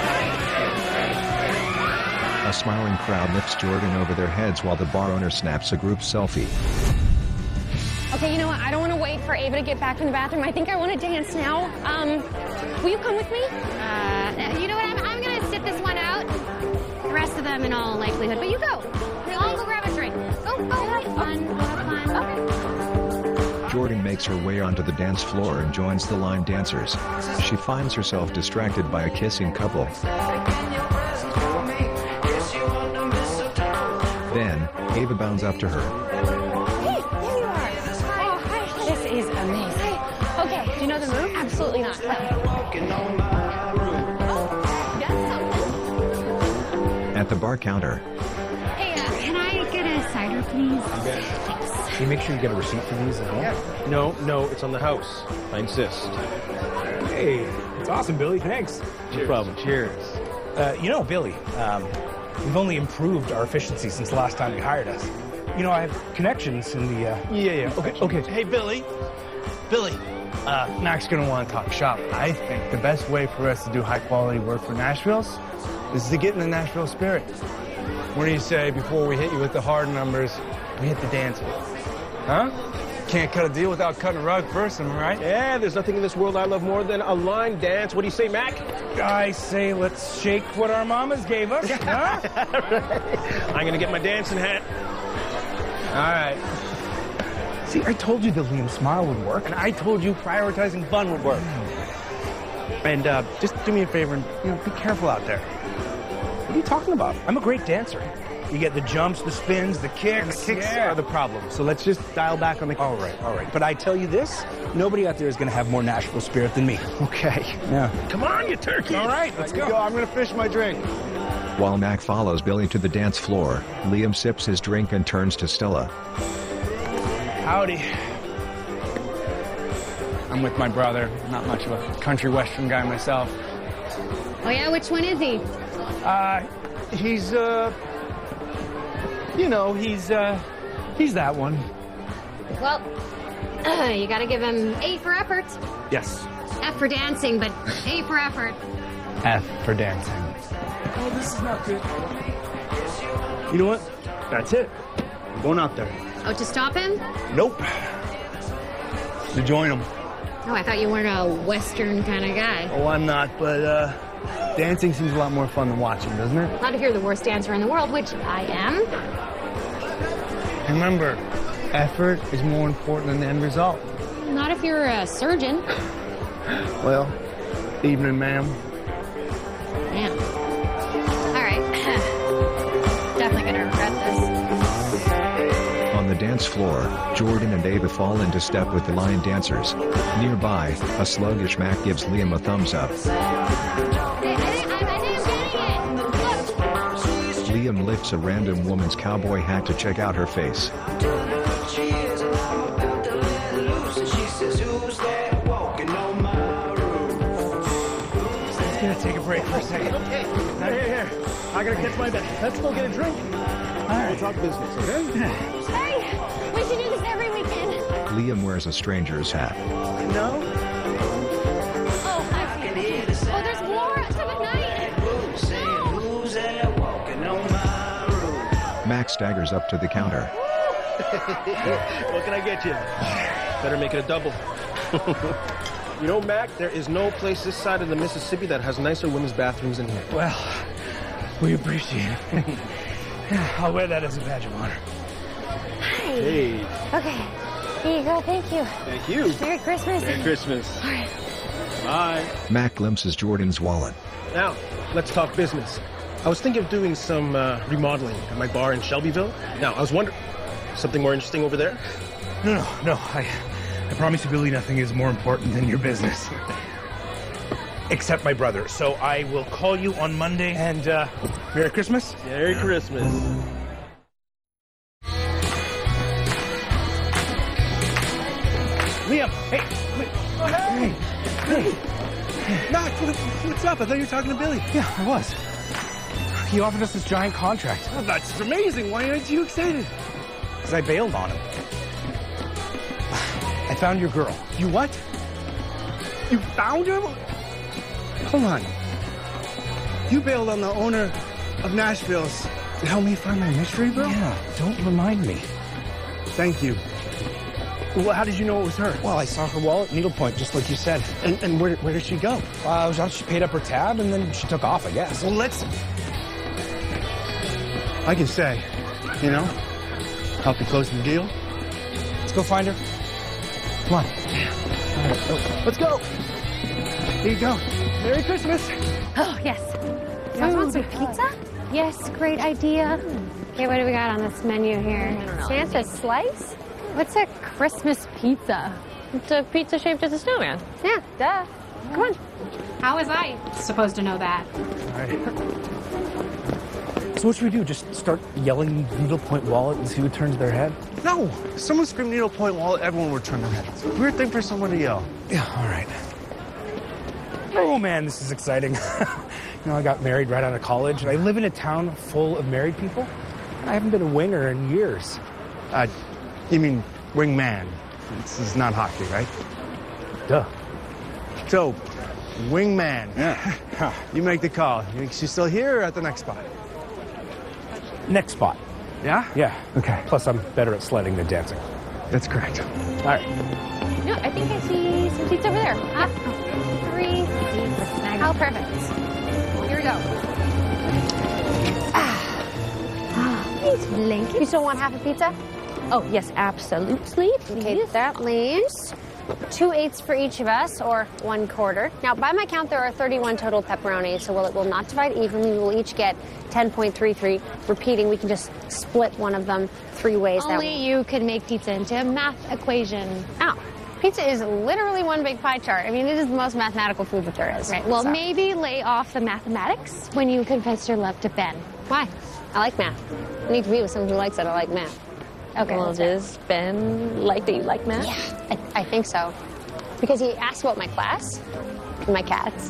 A smiling crowd lifts Jordan over their heads while the bar owner snaps a group selfie. Okay, you know what? I don't want to wait for Ava to get back from the bathroom. I think I want to dance now. Um, will you come with me? Uh, you know what? I'm, I'm gonna sit this one out. The rest of them in all likelihood. But you go. I'll go grab a drink. Go, go, have fun. Go have fun. Okay. Jordan makes her way onto the dance floor and joins the line dancers. She finds herself distracted by a kissing couple. Then, Ava bounds up to her. Hey, there you are. Oh, hi. This is amazing. Okay, do you know the move? Absolutely not. At the bar counter, Hey, uh, can I get a cider, please? Thanks. Can you make sure you get a receipt for these as well? Yeah. No, no, it's on the house. I insist. Hey, it's awesome, Billy. Thanks. No problem. Cheers. Uh, you know, Billy, um, we've only improved our efficiency since the last time you hired us. You know, I have connections in the, uh... Yeah, yeah, okay, okay. Hey, Billy. Billy, uh, Mac's gonna want to talk shop. I think the best way for us to do high-quality work for Nashville's is to get in the Nashville spirit. What do you say, before we hit you with the hard numbers, we hit the dance floor? Huh? Can't cut a deal without cutting a rug first, am I right? Yeah, there's nothing in this world I love more than a line dance. What do you say, Mac? I say let's shake what our mamas gave us, huh? I'm gonna get my dancing hat. All right. See, I told you the Liam Smile would work. And I told you prioritizing fun would work. And uh, just do me a favor and you know, be careful out there. What are you talking about? I'm a great dancer. You get the jumps, the spins, the kicks. And the kicks yeah. are the problem. So let's just dial back on the... All right, all right. But I tell you this, nobody out there is going to have more Nashville spirit than me. Okay. Yeah. Come on, you turkey. All right, let's go. go. I'm going to finish my drink. while Mac follows Billy to the dance floor, Liam sips his drink and turns to Stella. Howdy. I'm with my brother. Not much of a country western guy myself. Oh yeah, which one is he? Uh, he's, uh, you know, he's, uh, he's that one. Well, uh, you gotta give him A for effort. Yes. F for dancing, but A for effort. F for dancing. Oh, this is not good. You know what? That's it. I'm going out there. Oh, to stop him? Nope. To join him. Oh, I thought you weren't a Western kind of guy. Oh, I'm not, but, uh, dancing seems a lot more fun than watching, doesn't it? Not if you're the worst dancer in the world, which I am. Remember, effort is more important than the end result. Not if you're a surgeon. Well, evening, ma'am. Yeah. All right. Definitely gonna regret this. On the dance floor, Jordan and Ava fall into step with the line dancers. Nearby, a sluggish Mac gives Liam a thumbs up. Hey, I think, I, I think I'm getting it. Look. Liam lifts a random woman's cowboy hat to check out her face. Let's take a break for a second. Okay. Now, here, here. I gotta catch my breath. Let's go get a drink. All right. We'll talk business, okay? Hey, we should do this every weekend. Liam wears a stranger's hat. No? Oh, I see. Oh, there's more to the night. staggers up to the counter. What can I get you? Better make it a double. You know, Mac, there is no place this side of the Mississippi that has nicer women's bathrooms than here. Well, we appreciate it. I'll wear that as a badge of honor. Hi. Hey. Okay. Here you go. Thank you. Thank you. Merry Christmas. Merry Christmas. All right. Bye. Mac glimpses Jordan's wallet. Now, let's talk business. I was thinking of doing some uh, remodeling at my bar in Shelbyville. Now, I was wondering, something more interesting over there? No, no, no. I, I promise you, Billy, nothing is more important than your business. Except my brother. So I will call you on Monday, and uh, Merry Christmas. Merry Christmas. Liam, hey, wait. Oh, hey. Hey. Hey. Mac, what, what's up? I thought you were talking to Billy. Yeah, I was. He offered us this giant contract. Oh, that's amazing. Why aren't you excited? Because I bailed on him. I found your girl. You what? You found her? Hold on. You bailed on the owner of Nashville's to help me find my mystery girl? Yeah, don't remind me. Thank you. Well, how did you know it was her? Well, I saw her wallet, needlepoint, just like you said. And, and where, where did she go? Uh, she paid up her tab, and then she took off, I guess. Well, let's... I can say, you know, help you close the deal. Let's go find her. Come on. All right, oh, let's go. Here you go. Merry Christmas. Oh, yes. You guys want some pizza? Yes, great idea. Okay, what do we got on this menu here? Santa's slice? What's a Christmas pizza? It's a pizza shaped as a snowman. Yeah, duh. Come on. How was I supposed to know that? All right. So what should we do? Just start yelling needlepoint wallet and see who turns their head? No. Someone screamed needlepoint wallet, everyone would turn their head. It's a weird thing for someone to yell. Yeah, all right. Oh, man, this is exciting. You know, I got married right out of college, and I live in a town full of married people. I haven't been a winger in years. Uh, you mean wingman. This is not hockey, right? Duh. So, wingman. Yeah. You make the call. You think she's still here or at the next spot? Next spot. Yeah? Yeah. Okay. Plus, I'm better at sledding than dancing. That's correct. All right. No, I think I see some seats over there. Ah, three seats. How perfect. Here we go. Ah. Ah, thanks, Lincoln. You still want half a pizza? Oh, yes, absolutely. Okay, that leaves two eighths for each of us, or one quarter. Now, by my count, there are thirty-one total pepperonis, so while it will not divide evenly, we will each get ten point three three. Repeating, we can just split one of them three ways. Only that you could make pizza into a math equation. Ow. Pizza is literally one big pie chart. I mean, it is the most mathematical food that there is. Right, well, so. maybe lay off the mathematics when you confess your love to Ben. Why? I like math. I need to be with someone who likes it. I like math. Okay. Well, does Ben like that you like math? Yeah, I, I think so. Because he asked about my class and my cats.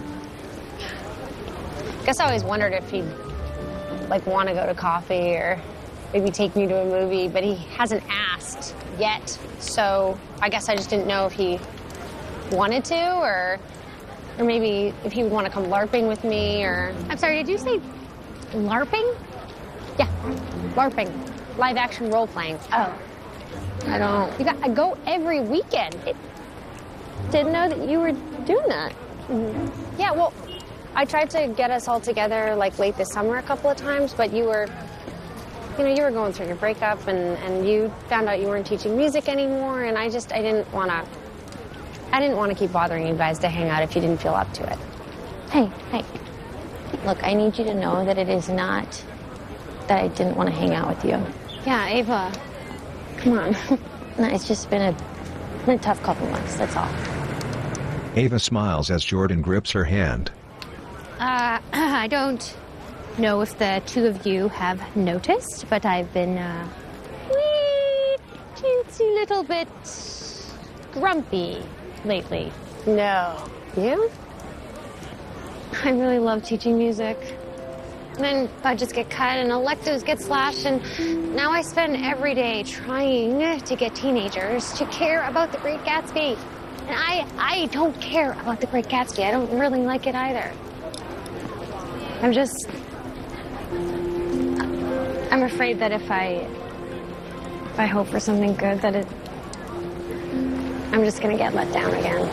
Guess I always wondered if he'd, like, want to go to coffee or maybe take me to a movie, but he hasn't asked yet. So I guess I just didn't know if he wanted to or, or maybe if he would want to come LARPing with me or... I'm sorry, did you say LARPing? Yeah, LARPing. Live action role playing. Oh. I don't... You got, I go every weekend. It, didn't know that you were doing that. Mm-hmm. Yeah, well, I tried to get us all together like late this summer a couple of times, but you were, you know, you were going through your breakup and, and you found out you weren't teaching music anymore, and I just, I didn't want to, I didn't want to keep bothering you guys to hang out if you didn't feel up to it. Hey, hey, look, I need you to know that it is not that I didn't want to hang out with you. Yeah, Ava, come on. No, it's just been a, been a tough couple months, that's all. Ava smiles as Jordan grips her hand. Uh, I don't know if the two of you have noticed, but I've been a wee teensy little bit grumpy lately. No. You? I really love teaching music. And then budgets get cut and electives get slashed, and now I spend every day trying to get teenagers to care about The Great Gatsby. And I, I don't care about The Great Gatsby. I don't really like it either. I'm just... I'm afraid that if I if I hope for something good, that it I'm just gonna get let down again.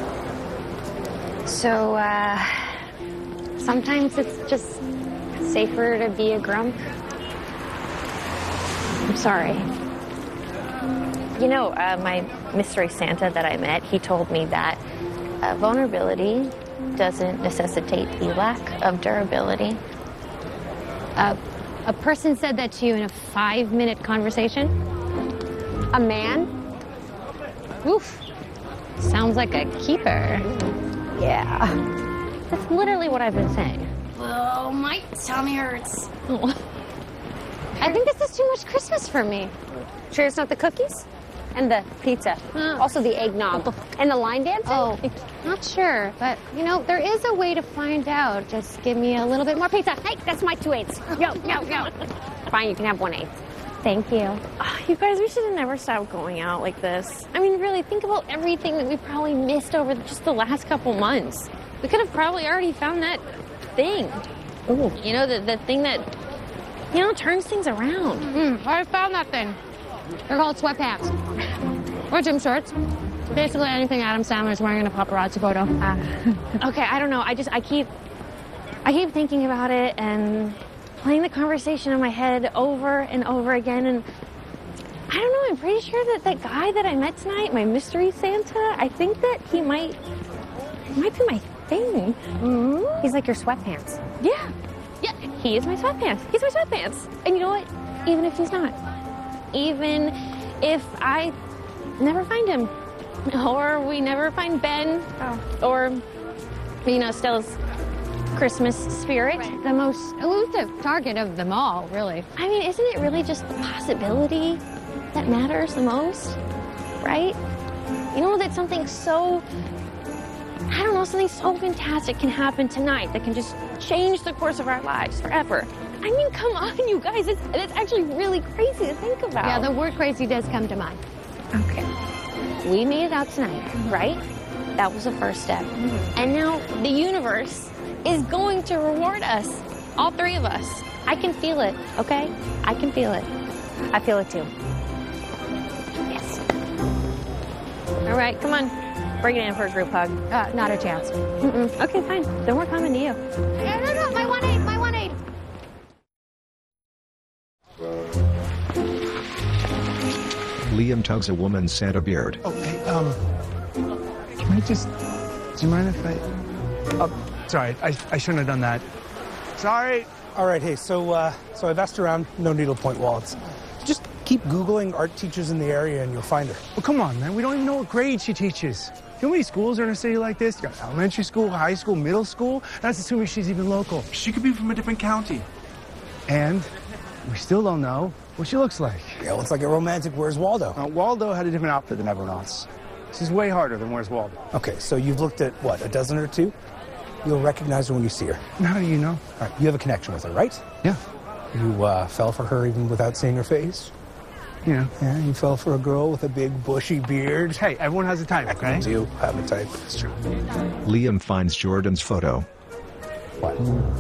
So uh, sometimes it's just safer to be a grump. I'm sorry. You know, uh, my mystery Santa that I met, he told me that uh, vulnerability doesn't necessitate the lack of durability. Uh, a person said that to you in a five-minute conversation? A man? Oof. Sounds like a keeper. Yeah. That's literally what I've been saying. Oh, my tummy hurts. I think this is too much Christmas for me. Sure it's not the cookies? And the pizza. Huh. Also the eggnog. And the line dancing. Oh, not sure. But, you know, there is a way to find out. Just give me a little bit more pizza. Hey, that's my two eighths. No, no, no. Fine, you can have one eighth. Thank you. Oh, you guys, we should have never stopped going out like this. I mean, really, think about everything that we probably missed over just the last couple months. We could have probably already found that thing. Ooh. You know, the, the thing that, you know, turns things around. Mm, I found that thing. They're called sweatpants. Or gym shorts. Basically anything Adam Sandler's wearing in a paparazzi photo. Uh, okay, I don't know. I just, I keep, I keep thinking about it and playing the conversation in my head over and over again. And I don't know, I'm pretty sure that that guy that I met tonight, my mystery Santa, I think that he might, he might be my thing. Mm-hmm. He's like your sweatpants. Yeah. Yeah, he is my sweatpants. He's my sweatpants. And you know what? Even if he's not. Even if I never find him. Or we never find Ben. Oh. Or, you know, Stella's Christmas spirit. Right. The most elusive target of them all, really. I mean, isn't it really just the possibility that matters the most? Right? You know, that something so, I don't know, something so fantastic can happen tonight that can just change the course of our lives forever. I mean, come on, you guys. It's, it's actually really crazy to think about. Yeah, the word crazy does come to mind. Okay. We made it out tonight, right? That was the first step. Mm-hmm. And now the universe is going to reward us, all three of us. I can feel it, okay? I can feel it. I feel it too. Yes. All right, come on. Bring it in for a group hug. Uh, not a chance. Mm-mm. Okay, fine. Then we're coming to you. No, no, no, my one eight, my one eight. Liam tugs a woman's Santa beard. Oh, hey, um, can I just, do you mind if I, oh, sorry, I, I shouldn't have done that. Sorry. All right, hey, so, uh, so I've asked around, no needlepoint wallets. Just keep Googling art teachers in the area and you'll find her. Well, come on, man, we don't even know what grade she teaches. You know how many schools are in a city like this? You got elementary school, high school, middle school. That's assuming she's even local. She could be from a different county. And we still don't know what she looks like. Yeah, looks like a romantic Where's Waldo. Uh, Waldo had a different outfit than everyone else. This is way harder than Where's Waldo. Okay, so you've looked at, what, a dozen or two? You'll recognize her when you see her. And how do you know? All right, you have a connection with her, right? Yeah. You uh, fell for her even without seeing her face? Yeah. Yeah, you fell for a girl with a big bushy beard? Hey, everyone has a type, okay? You do have a type, it's true. Liam finds Jordan's photo. What?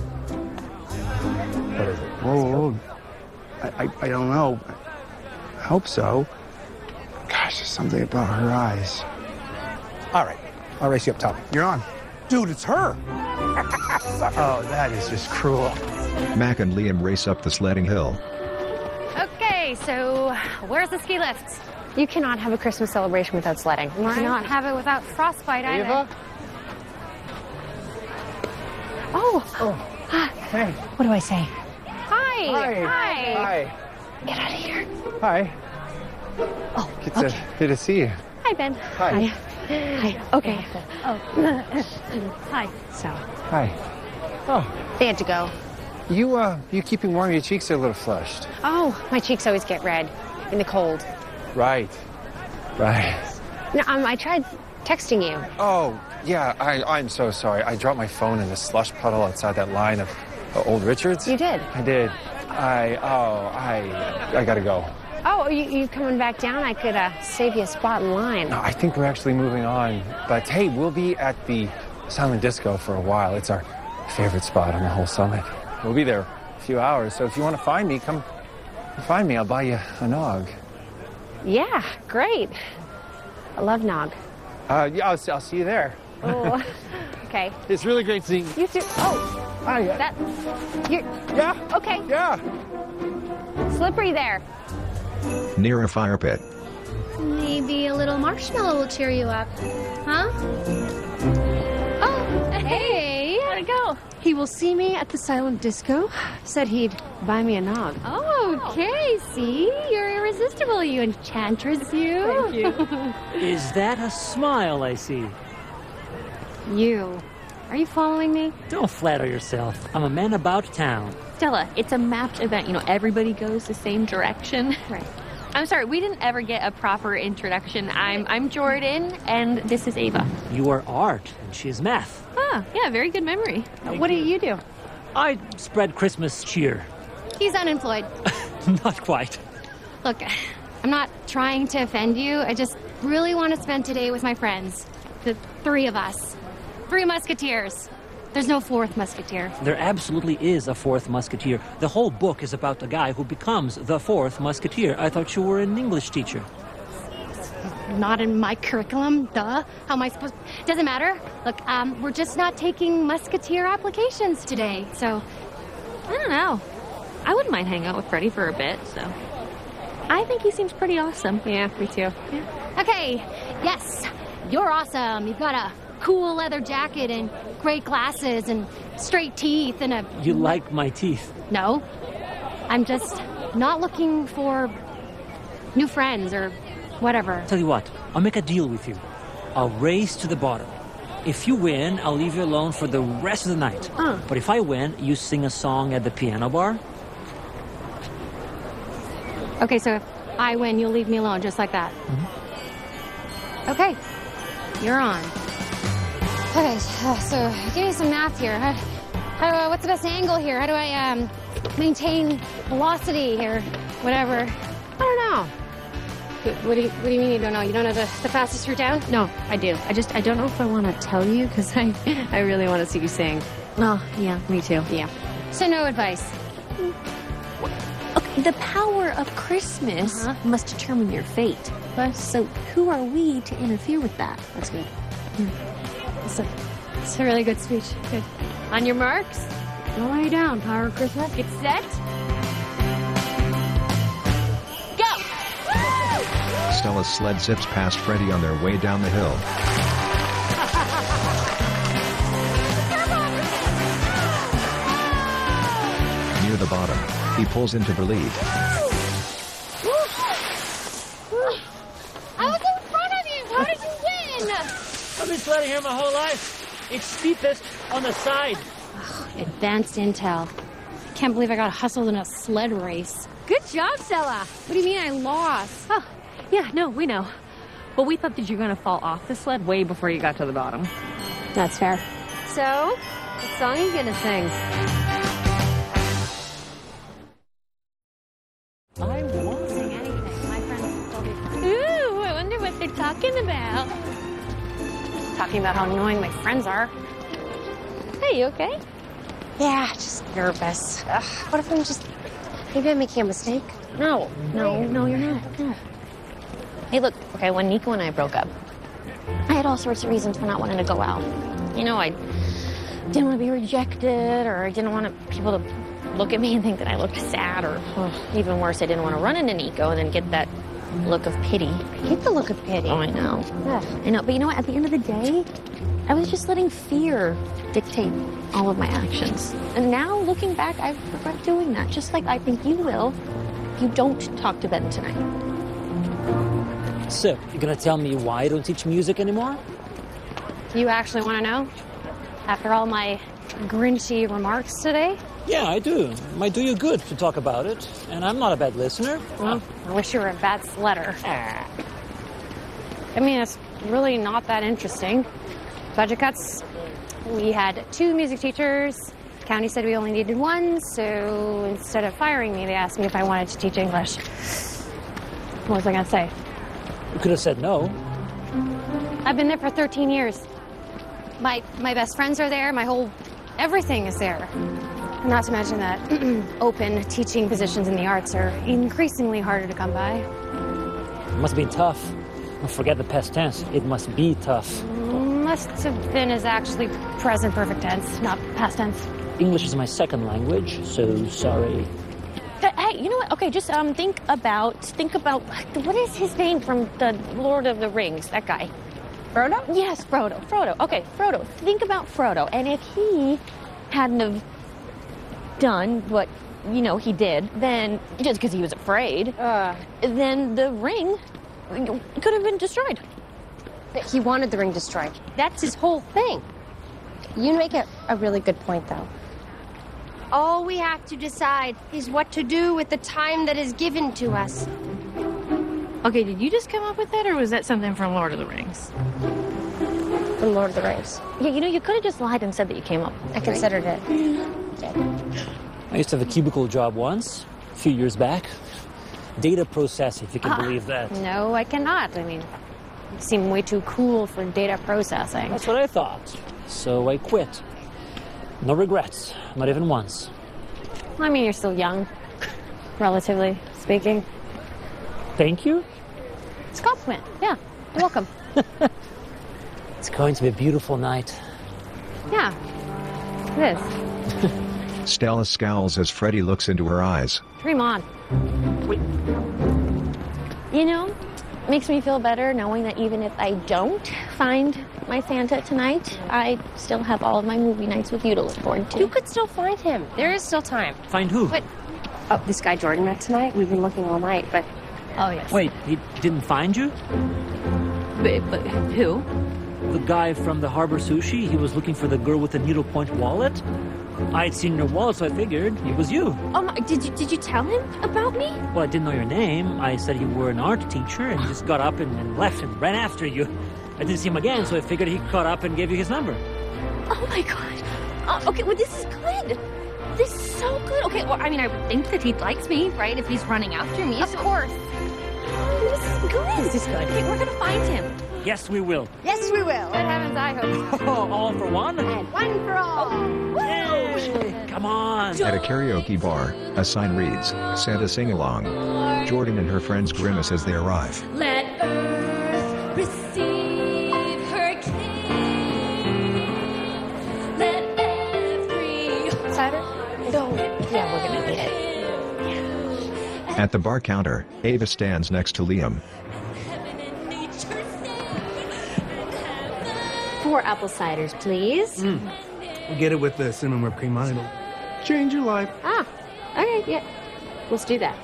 What is it? Whoa, whoa. I, I, I don't know. I hope so. Gosh, there's something about her eyes. All right, I'll race you up top. You're on. Dude, it's her. Oh, that is just cruel. Mac and Liam race up the sledding hill. Okay, so where's the ski lift? You cannot have a Christmas celebration without sledding. You cannot have it without frostbite either. Ava? Oh. Oh. Hey. What do I say? Hi. Hi. Hi. Hi. Get out of here. Hi. Oh, Good okay. to, good to see you. Hi, Ben. Hi. Hi. Okay. Oh. Hi. So, Hi. Oh, they had to go. you, uh, you keeping warm? Your cheeks are a little flushed. Oh, my cheeks always get red in the cold. Right. Right. No, um, I tried texting you. Oh, yeah, I, I'm so sorry. I dropped my phone in the slush puddle outside that line of uh, Old Richards. You did? I did. I, oh, I, I gotta go. Oh, you, you coming back down? I could uh, save you a spot in line. No, I think we're actually moving on. But hey, we'll be at the Silent Disco for a while. It's our favorite spot on the whole summit. We'll be there a few hours, so if you want to find me, come Find me, I'll buy you a nog. Yeah, great. I love nog. Uh, yeah, I'll, see- I'll see you there. Oh, okay. It's really great seeing you. You too. Oh, Hi. that. You're. Yeah. Okay. Yeah. Slippery there. Near a fire pit. Maybe a little marshmallow will cheer you up. Huh? Oh, hey. How'd it go? He will see me at the silent disco. Said he'd buy me a nog. Oh, okay. See? You're irresistible, you enchantress, you. Thank you. Is that a smile I see? You. Are you following me? Don't flatter yourself. I'm a man about town. Stella, it's a mapped event. You know, everybody goes the same direction. Right. I'm sorry, we didn't ever get a proper introduction. I'm I'm Jordan, and this is Ava. You are art, and she is math. Ah, yeah, very good memory. What do you do? I spread Christmas cheer. He's unemployed. Not quite. Look, I'm not trying to offend you. I just really want to spend today with my friends. The three of us. Three musketeers. There's no fourth musketeer. There absolutely is a fourth musketeer. The whole book is about a guy who becomes the fourth musketeer. I thought you were an English teacher. Not in my curriculum, duh. How am I supposed... Doesn't matter. Look, um, we're just not taking musketeer applications today, so... I don't know. I wouldn't mind hanging out with Freddie for a bit, so... I think he seems pretty awesome. Yeah, me too. Yeah. Okay, yes, you're awesome. You've got a cool leather jacket and great glasses and straight teeth and a... You like my teeth? No. I'm just not looking for new friends or whatever. Tell you what, I'll make a deal with you. I'll race to the bottom. If you win, I'll leave you alone for the rest of the night. Uh. But if I win, you sing a song at the piano bar. Okay, so if I win, you'll leave me alone just like that. Mm-hmm. Okay, you're on. Okay, uh, so give me some math here. How, how do I, what's the best angle here? How do I um, maintain velocity or whatever? I don't know. What do you What do you mean you don't know? You don't know the, the fastest route down? No, I do. I just, I don't know if I want to tell you because I, I really want to see you sing. Oh, yeah, me too. Yeah. So no advice. Okay, the power of Christmas Uh-huh. must determine your fate. But So who are we to interfere with that? That's good. it's a, it's a really good speech. Good. On your marks, Don't lay down, Power of Christmas. get set. Go! Stella's sled zips past Freddy on their way down the hill. Near the bottom, he pulls into the lead. I was in front of you. How did you win? I've been sledding here my whole life. It's steepest on the side. Advanced intel. I can't believe I got hustled in a sled race. Good job, Stella. What do you mean I lost? Oh, yeah, no, we know. But we thought that you were going to fall off the sled way before you got to the bottom. That's fair. So, what song are you gonna sing? I won. Sing anything. My friends told me. Ooh, I wonder what they're talking about. Talking about how annoying my friends are. Hey, you okay? Yeah, just nervous. Ugh, what if I'm just... Maybe I'm making a mistake? No, no, no, you're not. No. Hey, look, okay, when Nico and I broke up, I had all sorts of reasons for not wanting to go out. You know, I didn't want to be rejected, or I didn't want people to look at me and think that I looked sad, or ugh, even worse, I didn't want to run into Nico and then get that look of pity. I hate the look of pity. Oh, I know. Ugh. I know, but you know what? At the end of the day, I was just letting fear dictate all of my actions. And now, looking back, I regret doing that, just like I think you will if you don't talk to Ben tonight. So, you gonna tell me why I don't teach music anymore? You actually want to know? After all my grinchy remarks today? Yeah, I do. Might do you good to talk about it. And I'm not a bad listener. Well, I wish you were a bad sledder. I mean, it's really not that interesting. Budget cuts. We had two music teachers. The county said we only needed one, so instead of firing me, they asked me if I wanted to teach English. What was I going to say? You could have said no. I've been there for thirteen years. My my best friends are there. My whole everything is there. Not to mention that open teaching positions in the arts are increasingly harder to come by. It must have been tough. Forget the past tense. It must be tough. Must have been is actually present perfect tense, not past tense. English is my second language, so sorry. Hey, you know what? Okay, just um, think about, think about, what is his name from the Lord of the Rings? That guy. Frodo? Yes, Frodo. Frodo. Okay, Frodo. Think about Frodo. And if he hadn't have done what, you know, he did, then, just because he was afraid, uh, then the ring could have been destroyed. He wanted the ring destroyed. That's his whole thing. You make a, a really good point, though. All we have to decide is what to do with the time that is given to us. Okay, did you just come up with that, or was that something from Lord of the Rings? From Lord of the Rings. Yeah, you know, you could have just lied and said that you came up. I considered it. I used to have a cubicle job once, a few years back. Data processing, if you can Ah, believe that. No, I cannot. I mean, you seem way too cool for data processing. That's what I thought. So I quit. No regrets, not even once. I mean, you're still young, relatively speaking. Thank you. It's a compliment. Yeah, you're welcome. It's going to be a beautiful night. Yeah, it is. Stella scowls as Freddie looks into her eyes. Dream on. Wait. You know, makes me feel better knowing that even if I don't find my Santa tonight, I still have all of my movie nights with you to look forward to. You could still find him. There is still time. Find who? But, oh, this guy Jordan met tonight. We've been looking all night, but... Oh, yes. Wait, he didn't find you? But, but who? The guy from the Harbor Sushi. He was looking for the girl with the needlepoint wallet. I'd seen your wallet, so I figured it was you. Um, did you did you tell him about me? Well, I didn't know your name. I said you were an art teacher, and he just got up and, and left and ran after you. I didn't see him again, so I figured he caught up and gave you his number. Oh my god. Uh, okay, well this is good. This is so good. Okay, well I mean I would think that he likes me, right? If he's running after me. Of so... course. This is good. This is good. Okay, we're gonna find him. Yes, we will. Yes, we will. Good heavens, I hope so. All for one? And one for all. Yay! Come on. At a karaoke bar, a sign reads, Santa sing-along. Jordan and her friends grimace as they arrive. Let earth receive her king. Let every Cider? No. Yeah, we're gonna need it. At the bar counter, Ava stands next to Liam. Four apple ciders, please. Mm. We'll get it with the cinnamon whipped cream on it. It'll change your life. Ah, okay, yeah. Let's do that.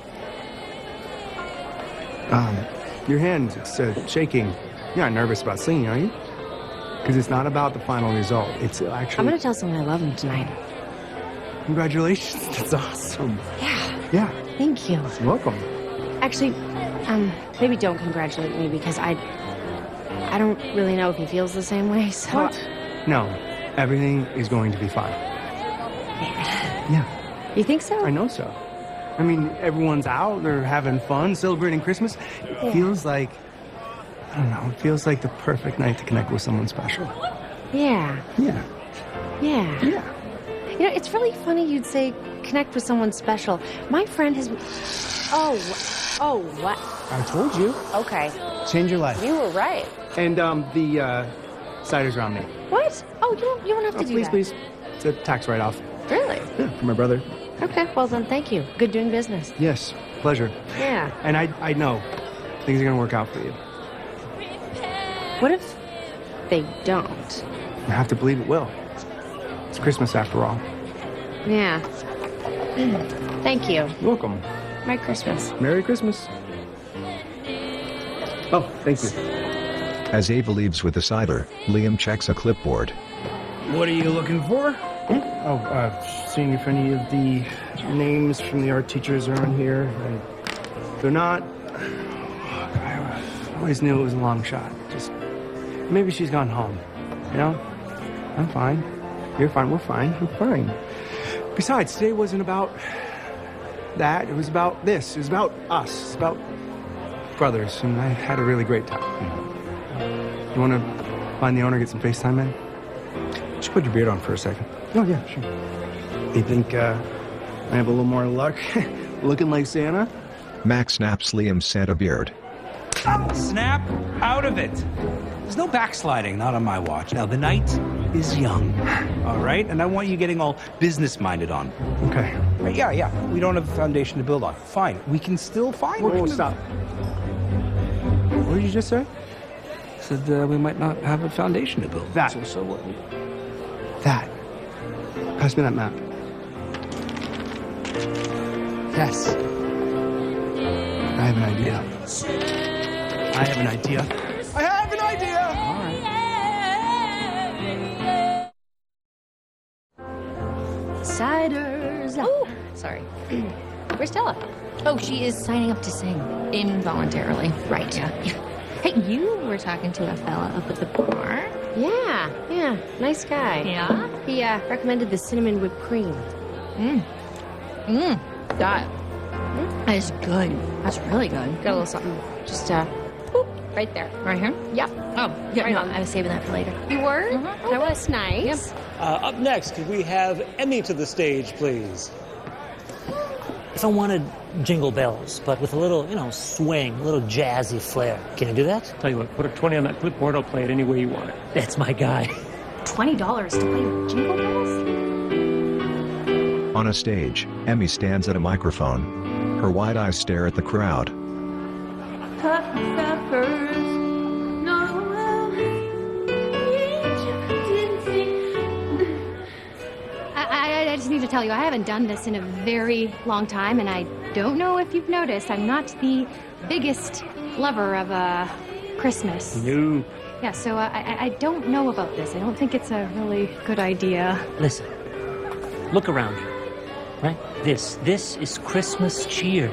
Um, your hand, it's uh, shaking. You're not nervous about singing, are you? Because it's not about the final result. It's actually... I'm going to tell someone I love him tonight. Congratulations. That's awesome. Yeah. Yeah. Thank you. You're welcome. Actually, um, maybe don't congratulate me because I... I don't really know if he feels the same way, so... What? No. Everything is going to be fine. Yeah. Yeah. You think so? I know so. I mean, everyone's out, they're having fun, celebrating Christmas. It Yeah. feels like, I don't know, it feels like the perfect night to connect with someone special. Yeah. Yeah. Yeah. Yeah. You know, it's really funny you'd say connect with someone special. My friend has... Oh, oh, what? I told you. Okay. Change your life. You were right. And um, the uh, cider's around me. What? Oh, you don't, you don't have to Oh, do please, that. please. It's a tax write-off. Really? Yeah, for my brother. Okay, well then thank you. Good doing business. Yes, pleasure. Yeah. And I, I know things are gonna work out for you. What if they don't? I have to believe it will. It's Christmas after all. Yeah. Thank you. You're welcome. Merry Christmas. Merry Christmas. Oh, thank you. As Ava leaves with the cider, Liam checks a clipboard. What are you looking for? Oh, uh, seeing if any of the names from the art teachers are on here. And they're not. I always knew it was a long shot. Just maybe she's gone home. You know? I'm fine. You're fine. We're fine. We're fine. Besides, today wasn't about that. It was about this. It was about us. It's about brothers. And I had a really great time. You want to find the owner, get some FaceTime in? Just put your beard on for a second. Oh, yeah, sure. You think uh, I have a little more luck looking like Santa? Mac snaps Liam's Santa beard. Snap out of it. There's no backsliding, not on my watch. Now, the night is young, all right? And I want you getting all business-minded on. Okay. Right, yeah, yeah. We don't have a foundation to build on. Fine. We can still find Whoa, one. stop. What did you just say? Said uh, we might not have a foundation to build. That. So, so what? That. Pass me that map. Yes. I have an idea. I have an idea. I have an idea! All right. Ciders. Oh, sorry. Where's Stella? Oh, she is signing up to sing involuntarily. Right. Yeah. Hey, you were talking to a fella up at the bar. Yeah, yeah, nice guy. Yeah? He uh, recommended the cinnamon whipped cream. Mmm. Mmm. That. That is good. That's really good. Got a little something. Just, uh, boop, right there. Right here? Yep. Oh, yeah, Right no, on. I was saving that for later. You were? Mhm. That was nice. Yep. Uh, up next, could we have Emmy to the stage, please? If I wanted Jingle Bells, but with a little, you know, swing, a little jazzy flair, can you do that? Tell you what, put a twenty on that clipboard, I'll play it any way you want it. That's my guy. twenty dollars to play Jingle Bells? On a stage, Emmy stands at a microphone. Her wide eyes stare at the crowd. I, I, I just need to tell you, I haven't done this in a very long time, and I don't know if you've noticed, I'm not the biggest lover of uh, Christmas. No. Yeah, so uh, I, I don't know about this. I don't think it's a really good idea. Listen, look around you, right? This, this is Christmas cheer.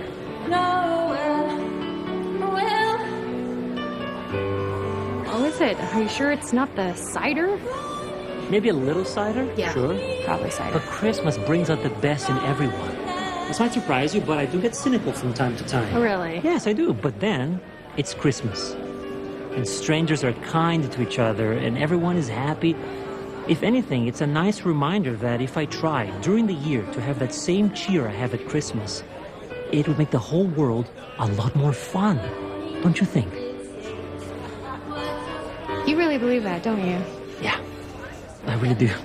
Oh, is it? Are you sure it's not the cider? Maybe a little cider? Yeah, Sure. probably cider. But Christmas brings out the best in everyone. This might surprise you, but I do get cynical from time to time. Oh, really? Yes, I do. But then, it's Christmas. And strangers are kind to each other, and everyone is happy. If anything, it's a nice reminder that if I try during the year to have that same cheer I have at Christmas, it would make the whole world a lot more fun. Don't you think? You really believe that, don't you? Yeah, I really do.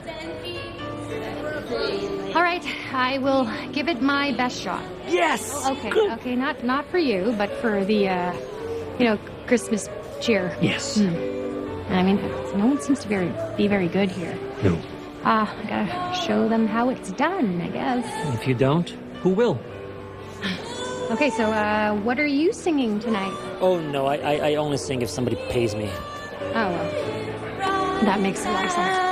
All right, I will give it my best shot. Yes! Okay, okay, not not for you, but for the, uh, you know, Christmas cheer. Yes. Hmm. I mean, no one seems to be very, be very good here. No. Ah, I gotta show them how it's done, I guess. If you don't, who will? Okay, so, uh, what are you singing tonight? Oh, no, I, I, I only sing if somebody pays me. Oh, well. That makes a lot of sense.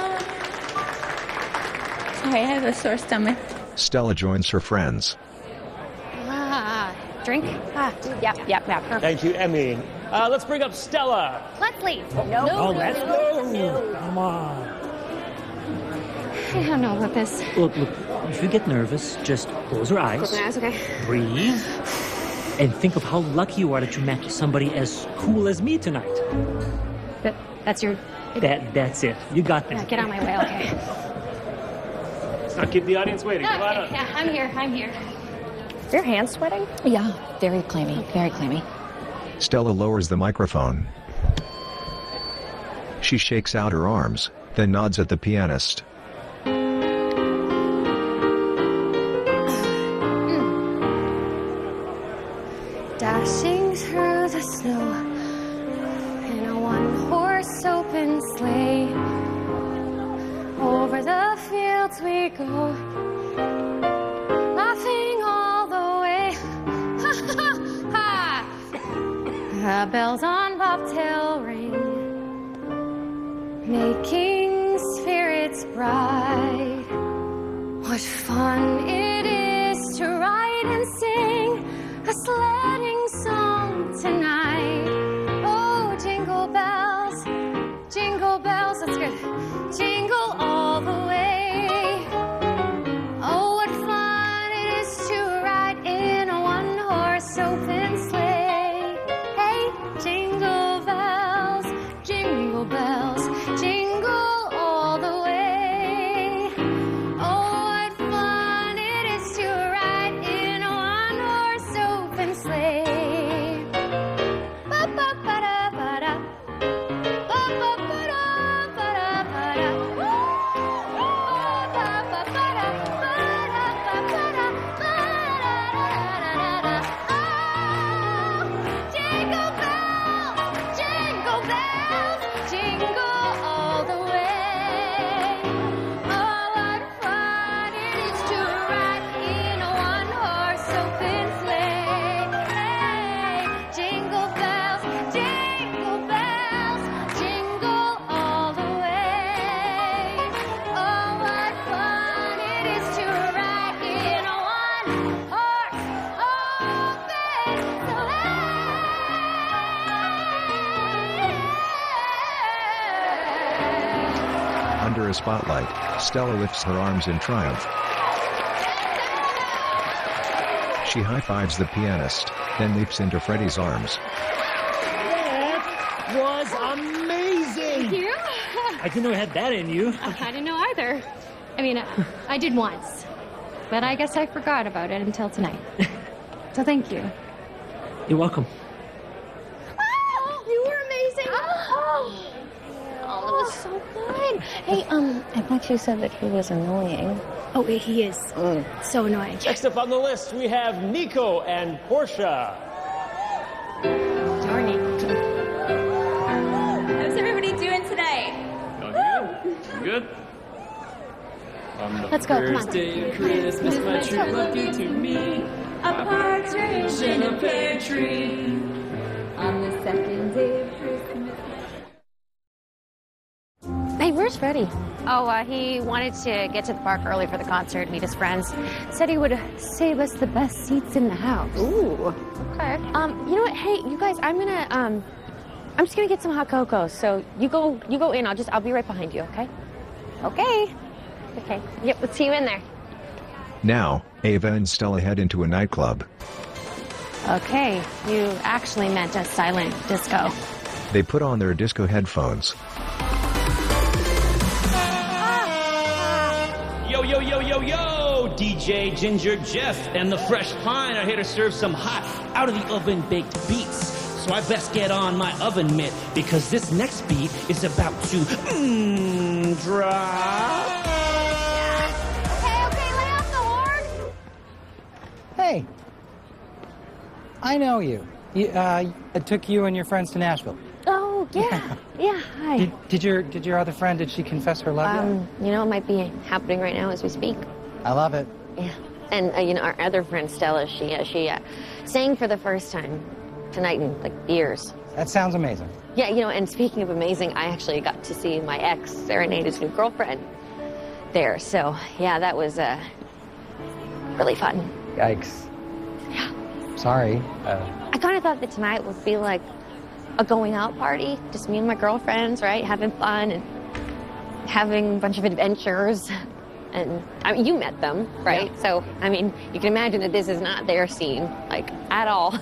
Sorry, I have a sore stomach. Stella joins her friends. Ah, drink? Ah, yep, yep, yep. Perfect. Thank you, Emmy. Uh, let's bring up Stella. Let's leave. No, Oh, let's go. Come on. I don't know about this. Look, look, if you get nervous, just close your eyes. Close my eyes, okay. Breathe. And think of how lucky you are that you met somebody as cool as me tonight. That, that's your... That, that's it. You got this. Yeah, get out of my way, okay. Let's not keep the audience waiting. Come on Okay, up. yeah, I'm here, I'm here. Are your hands sweating? Yeah, very clammy, very clammy. Stella lowers the microphone. She shakes out her arms, then nods at the pianist. Dashing through the snow in a one-horse open sleigh. Over the fields we go, laughing all the way. Ha ha ha! The bells on bobtail ring, making spirits bright. What fun it is to ride and sing a sledding song tonight. Oh, jingle bells, jingle bells, that's good. Jingle all the way. Oh, what fun it is to ride in a one-horse open sleigh. Hey, jingle bells, jingle bells, jingle all the way. Oh, what Under a spotlight, Stella lifts her arms in triumph. She high-fives the pianist, then leaps into Freddie's arms. That was amazing! Thank you. I didn't know you had that in you. I didn't know either. I mean, I did once, but I guess I forgot about it until tonight. So thank you. You're welcome. Oh, you were amazing. Oh, Oh, that was so good. Hey, um, I thought you said that he was annoying. oh he is so annoying. Next up on the list, we have Nico and Portia. Darn it. How's everybody doing today? Good? On the Let's go, come on. first day of Christmas, my true love gave to me A partridge in a pear tree. On the second day of Christmas. Hey, where's Freddie? Oh, uh, he wanted to get to the park early for the concert, meet his friends. Said he would save us the best seats in the house. Ooh. Okay. Um, you know what? Hey, you guys, I'm gonna um, I'm just gonna get some hot cocoa. So you go, you go in. I'll just, I'll be right behind you. Okay? Okay. Okay. Yep. Let's see you in there. Now, Ava and Stella head into a nightclub. Okay. You actually meant a silent disco. They put on their disco headphones. Yo, yo, yo, yo, yo! D J Ginger Jeff and the Fresh Pine are here to serve some hot, out-of-the-oven baked beats. So I best get on my oven mitt, because this next beat is about to mmm drop. Okay, okay, lay off the horn. Hey, I know you. you uh, I took you and your friends to Nashville. Oh, yeah. Yeah, hi. Did, did your Did your other friend, did she confess her love yet? Um, you know, it might be happening right now as we speak. I love it. Yeah. And, uh, you know, our other friend, Stella, she, uh, she uh, sang for the first time tonight in, like, years. That sounds amazing. Yeah, you know, and speaking of amazing, I actually got to see my ex serenade his new girlfriend there. So, yeah, that was uh, really fun. Yikes. Yeah. Sorry. Uh, I kind of thought that tonight would be like a going out party, just me and my girlfriends, right, having fun and having a bunch of adventures. And I mean, you met them, right? Yeah. So, I mean, you can imagine that this is not their scene, like, at all.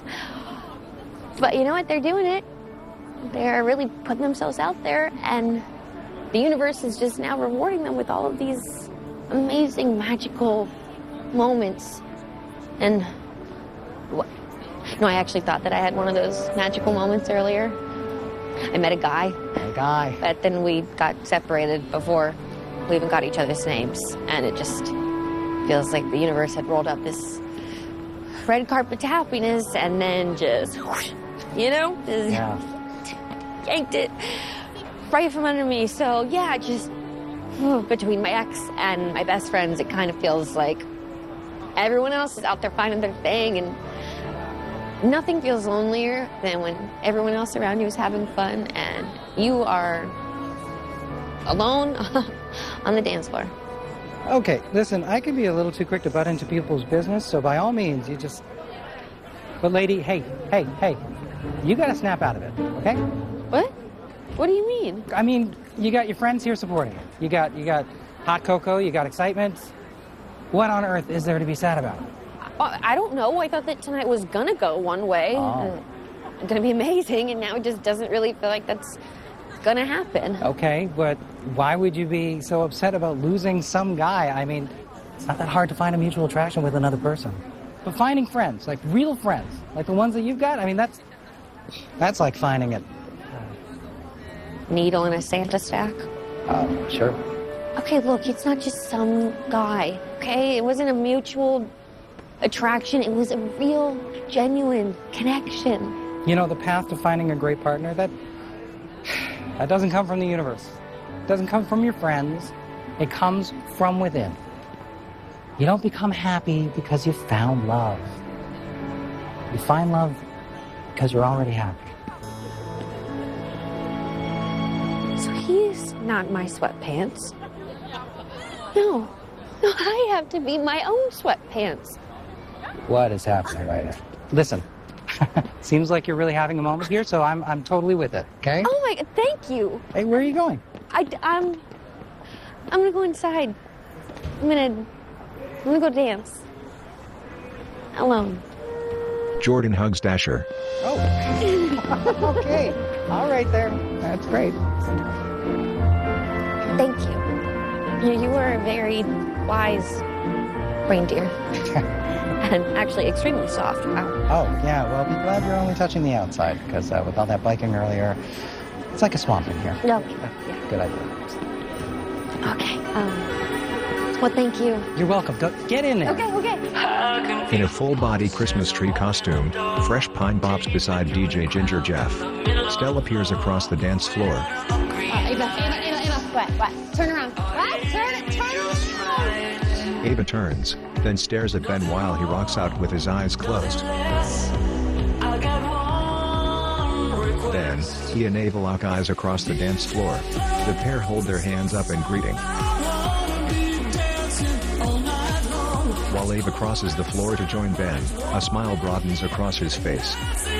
But you know what? They're doing it. They're really putting themselves out there, and the universe is just now rewarding them with all of these amazing, magical moments. And what? No, I actually thought that I had one of those magical moments earlier. I met a guy. A guy. But then we got separated before we even got each other's names. And it just feels like the universe had rolled up this red carpet to happiness and then just, whoosh, you know, just yeah. yanked it right from under me. So, yeah, just whew, between my ex and my best friends, it kind of feels like everyone else is out there finding their thing, and nothing feels lonelier than when everyone else around you is having fun and you are alone on the dance floor. Okay, listen, I can be a little too quick to butt into people's business, so by all means, you just... But lady, hey, hey, hey, you gotta snap out of it, okay? What? What do you mean? I mean, you got your friends here supporting you. You got, you got hot cocoa, you got excitement. What on earth is there to be sad about? I don't know. I thought that tonight was gonna go one way, oh. and gonna be amazing, and now it just doesn't really feel like that's gonna happen. Okay, but why would you be so upset about losing some guy? I mean, it's not that hard to find a mutual attraction with another person. But finding friends, like real friends, like the ones that you've got, I mean, that's that's like finding it. Needle in a Santa stack? Uh, sure. Okay, look, it's not just some guy, okay? It wasn't a mutual attraction. It was a real, genuine connection. You know, the path to finding a great partner, that that doesn't come from the universe. It doesn't come from your friends. It comes from within. You don't become happy because you found love. You find love because you're already happy. So he's not my sweatpants. No. No, I have to be my own sweatpants. What is happening right now? Listen, seems like you're really having a moment here, so I'm I'm totally with it, okay? Oh my, thank you. Hey, where are you going? I, I'm, I'm gonna go inside. I'm gonna, I'm gonna go dance. Alone. Jordan hugs Dasher. Oh, okay. All right there. That's great. Thank you. You, you were a very wise reindeer. And actually extremely soft. Wow. Oh, yeah, well, be glad you're only touching the outside, because uh, with all that biking earlier, it's like a swamp in here. No. Yeah. Good idea. Okay. Um, well, thank you. You're welcome. Go get in there. Okay, okay. In a full-body Christmas tree costume, Fresh Pine bops beside D J Ginger Jeff. Stella peers across the dance floor. Uh, Ava, Ava, Ava, Ava. What, what? Turn around. What? Turn it, turn around. Ava turns, then stares at Ben while he rocks out with his eyes closed. Then, he and Ava lock eyes across the dance floor. The pair hold their hands up in greeting. While Ava crosses the floor to join Ben, a smile broadens across his face.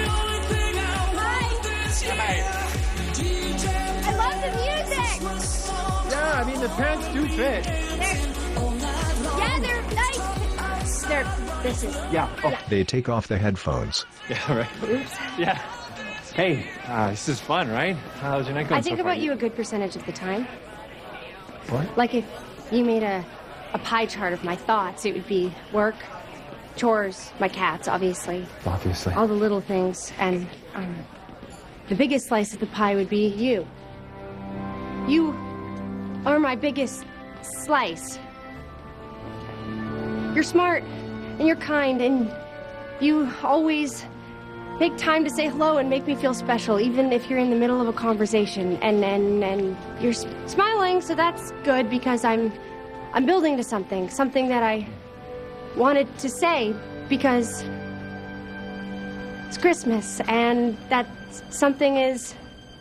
I love the music. Yeah, I mean, the pants do fit. They're, yeah, they're nice. They're, this is. Yeah. Oh. They take off the headphones. Yeah, right. Oops. Yeah. Hey, uh, this is fun, right? How's your night going I think so far? about you a good percentage of the time. What? Like if you made a, a pie chart of my thoughts, it would be work, chores, my cats, obviously. Obviously. All the little things. And um, the biggest slice of the pie would be you. You are my biggest slice. You're smart, and you're kind, and you always make time to say hello and make me feel special, even if you're in the middle of a conversation. And and, and you're s- smiling, so that's good because I'm I'm building to something, something that I wanted to say because it's Christmas, and that something is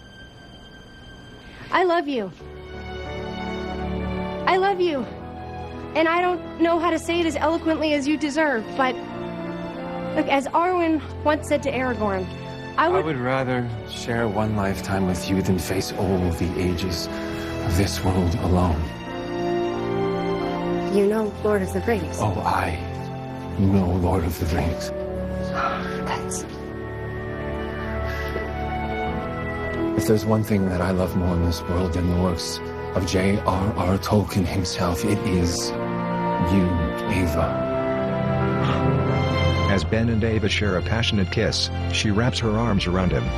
I love you. I love you. And I don't know how to say it as eloquently as you deserve, but look, as Arwen once said to Aragorn, I would... I would rather share one lifetime with you than face all the ages of this world alone. You know Lord of the Rings. Oh, I know Lord of the Rings. That's... If there's one thing that I love more in this world than the works of J R R Tolkien himself, it is you, Ava. As Ben and Ava share a passionate kiss, she wraps her arms around him.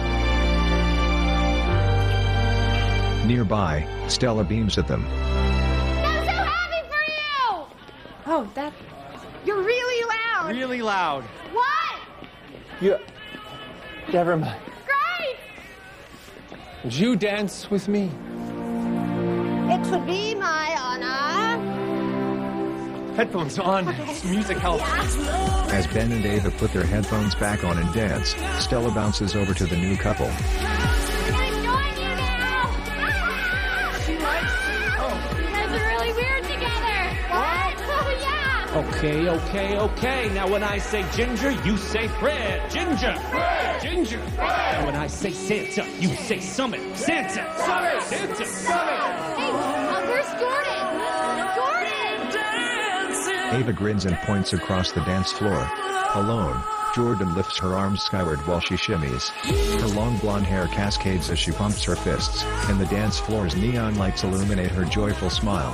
Nearby, Stella beams at them. I'm so happy for you! Oh, that... You're really loud. Really loud. What? Yeah. Never mind. Great! Would you dance with me? It would be my honor. Headphones on. Okay. Music helps. Yeah. As Ben and Ava put their headphones back on and dance, Stella bounces over to the new couple. I'm gonna join you now. She likes... Oh. You guys are really weird together. What? Oh, yeah. Okay, okay, okay. Now when I say Ginger, you say Fred. Ginger. Fred. Ginger. Fred. And when I say Santa, you say Summit. Santa. Summit. Santa. Summit. Hey, uh, where's Jordan? Jordan! Ava grins and points across the dance floor. Alone, Jordan lifts her arms skyward while she shimmies. Her long blonde hair cascades as she pumps her fists, and the dance floor's neon lights illuminate her joyful smile.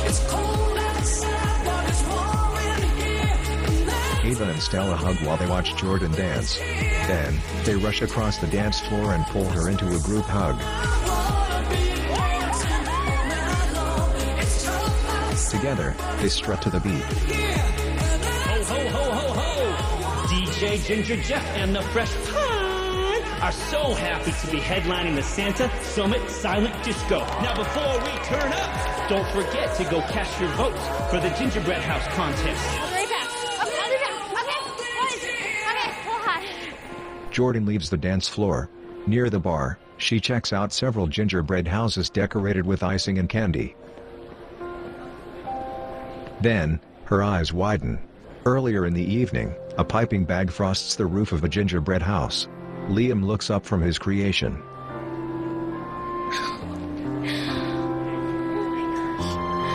Ava and Stella hug while they watch Jordan dance. Then, they rush across the dance floor and pull her into a group hug. Together, they strut to the beat. Ho, ho, ho, ho, ho! D J Ginger Jeff and the Fresh Pine are so happy to be headlining the Santa Summit Silent Disco. Now, before we turn up, don't forget to go cast your votes for the Gingerbread House contest. I'll be right back. Okay, I'll be back. Okay, guys. Okay, hold on. Jordan leaves the dance floor. Near the bar, she checks out several gingerbread houses decorated with icing and candy. Then, her eyes widen. Earlier in the evening, a piping bag frosts the roof of a gingerbread house. Liam looks up from his creation.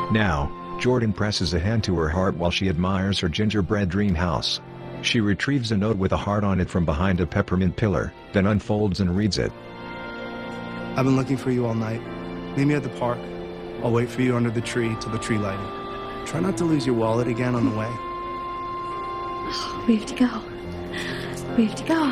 Now, Jordan presses a hand to her heart while she admires her gingerbread dream house. She retrieves a note with a heart on it from behind a peppermint pillar, then unfolds and reads it. I've been looking for you all night. Meet me at the park. I'll wait for you under the tree till the tree lighting. Try not to lose your wallet again on the way. Oh, we have to go. We have to go.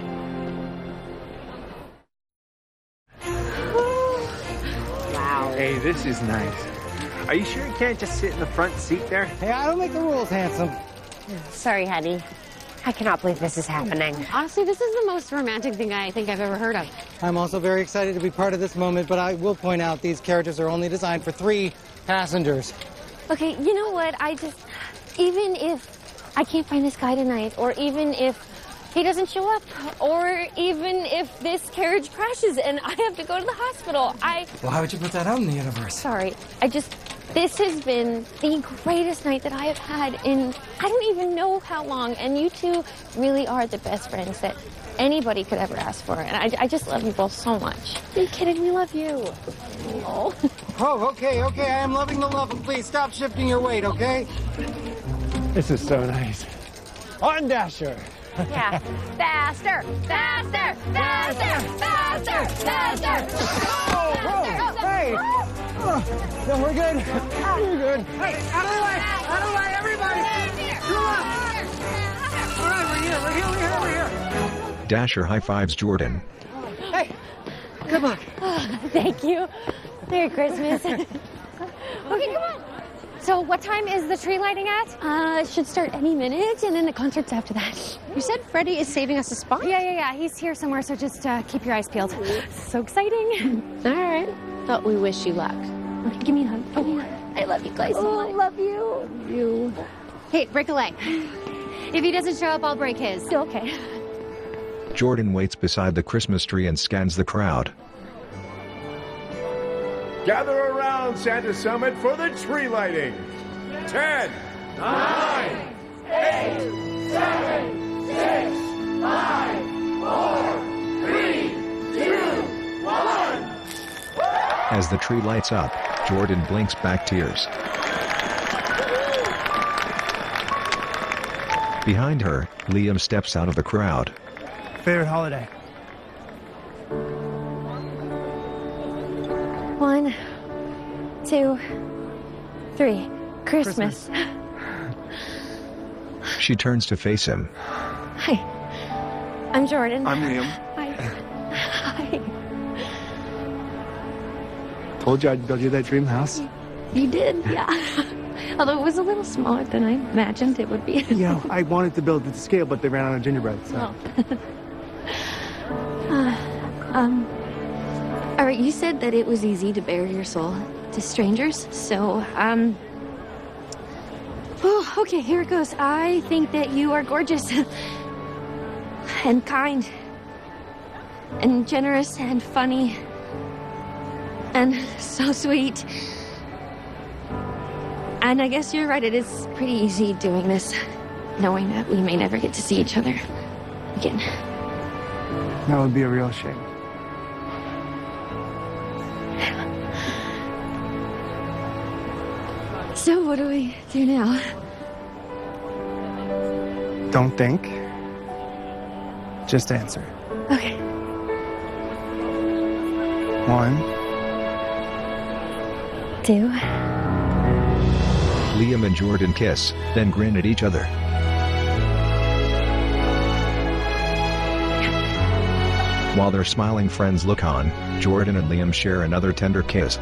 Wow. Hey, this is nice. Are you sure you can't just sit in the front seat there? Hey, I don't make the rules, handsome. Sorry, honey. I cannot believe this is happening. Honestly, this is the most romantic thing I think I've ever heard of. I'm also very excited to be part of this moment, but I will point out these carriages are only designed for three passengers. Okay, you know what? I just, even if I can't find this guy tonight, or even if he doesn't show up, or even if this carriage crashes and I have to go to the hospital, I... Why would you put that out in the universe? Sorry, I just, this has been the greatest night that I have had in, I don't even know how long, and you two really are the best friends that anybody could ever ask for, and I, I just love you both so much. Are you kidding? We love you. Oh. Oh, okay, okay, I am loving the love, but please stop shifting your weight, okay? This is so nice. On Dasher! Yeah. Faster, faster, faster, faster, faster. Oh, oh, hey! Oh, no, we're good. We're good. Hey, out of the way! Out of the way, everybody! Come on! All right, we're here, we're here, we're here, we're here. Dasher high-fives Jordan. Hey, good luck. Oh, thank you. Merry Christmas. Okay, come on. So what time is the tree lighting at? Uh, it should start any minute, and then the concert's after that. You said Freddie is saving us a spot? Yeah, yeah, yeah. He's here somewhere, so just uh, keep your eyes peeled. So exciting. All right. But we wish you luck. Okay, give me a hug. Oh, I love you guys so much. I love you. You. Hey, break a leg. If he doesn't show up, I'll break his. Okay. Jordan waits beside the Christmas tree and scans the crowd. Gather around Santa Summit for the tree lighting. Ten, nine, eight, seven, six, five, four, three, two, one. As the tree lights up, Jordan blinks back tears. Behind her, Liam steps out of the crowd. Favorite holiday? One, two, three. Christmas. Christmas. She turns to face him. Hi. I'm Jordan. I'm Liam. Hi. Hi. Told you I'd build you that dream house. You did, yeah. Although it was a little smaller than I imagined it would be. Yeah, I wanted to build it to scale, but they ran out of gingerbread, so. Oh. uh, um, all right, you said that it was easy to bare your soul to strangers, so, um, oh, okay, here it goes. I think that you are gorgeous and kind and generous and funny and so sweet. And I guess you're right, it is pretty easy doing this, knowing that we may never get to see each other again. That would be a real shame. So what do we do now? Don't think. Just answer. Okay. One. Two. Liam and Jordan kiss, then grin at each other. While their smiling friends look on, Jordan and Liam share another tender kiss.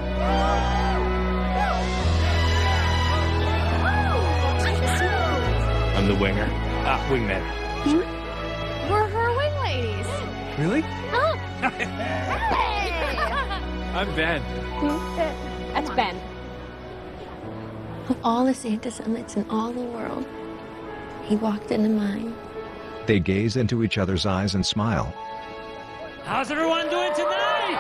I'm the winger. Ah, wingman. We're her wing ladies. Really? Oh. I'm Ben. That's Ben. Of all the Santa summits in all the world, he walked into mine. They gaze into each other's eyes and smile. How's everyone doing tonight?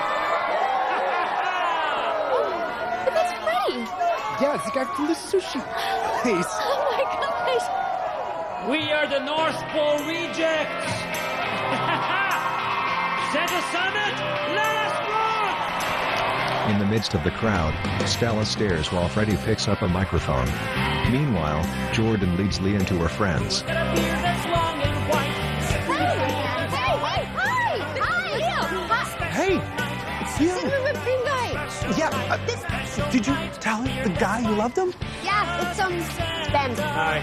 Oh, but that's Freddie. Yeah, it's the guy from the sushi place. Oh my gosh. We are the North Pole Rejects. Santa Summit, let us rock! In the midst of the crowd, Stella stares while Freddie picks up a microphone. Meanwhile, Jordan leads Liam to her friends. Hey, it's you. Sing the whipped cream guy. Yeah, uh, did you tell the guy you loved him? Yeah, it's um, it's Ben. Hi.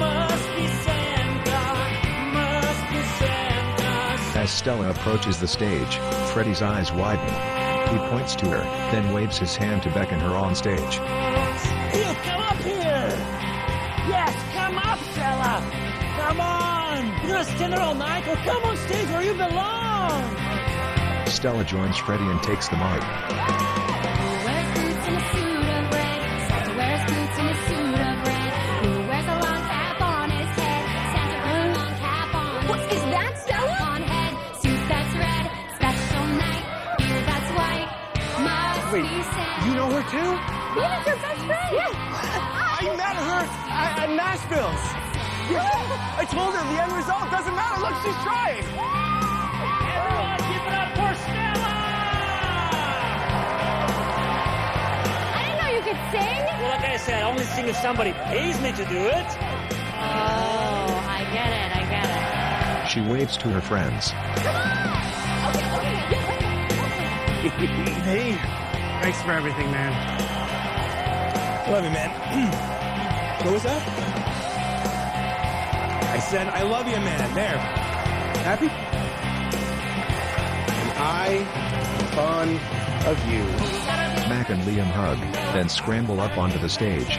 As Stella approaches the stage, Freddie's eyes widen. He points to her, then waves his hand to beckon her on stage. You come up here! Yes, come up, Stella! Come on! You're gonna stand there all night? Well, come on stage where you belong! Stella joins Freddie and takes the mic. Wears boots and a suit of red. Santa wears boots and a suit of red. Who wears a long cap on his head? Santa wears a long cap on his head. What is that, Stella? On head, suit that's red. Special night, beard that's white. Must Wait, be Santa. you know her too? Nina's your best friend. Yeah. I met her at, at Nashville's. Yeah, I told her the end result doesn't matter. Look, she's trying. Everyone, give it up for Stella! I didn't know you could sing. Well, like I said, I only sing if somebody pays me to do it. Oh, I get it, I get it. She waves to her friends. Hey, thanks for everything, man. Love you, man. What was that? I said, I love you, man. There. Happy? And I am fond of you. Mac and Liam hug, then scramble up onto the stage.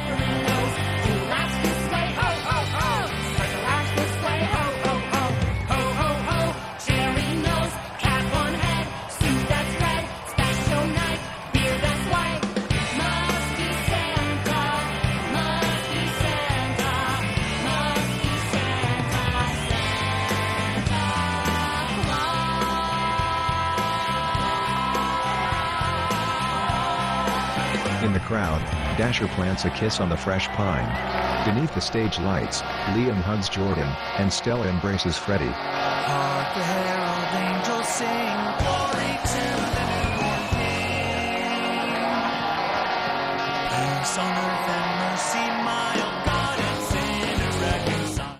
In the crowd, Dasher plants a kiss on the fresh pine. Beneath the stage lights, Liam hugs Jordan, and Stella embraces Freddie. Hark the herald angels sing, glory to the newborn King. Peace on earth and mercy mild.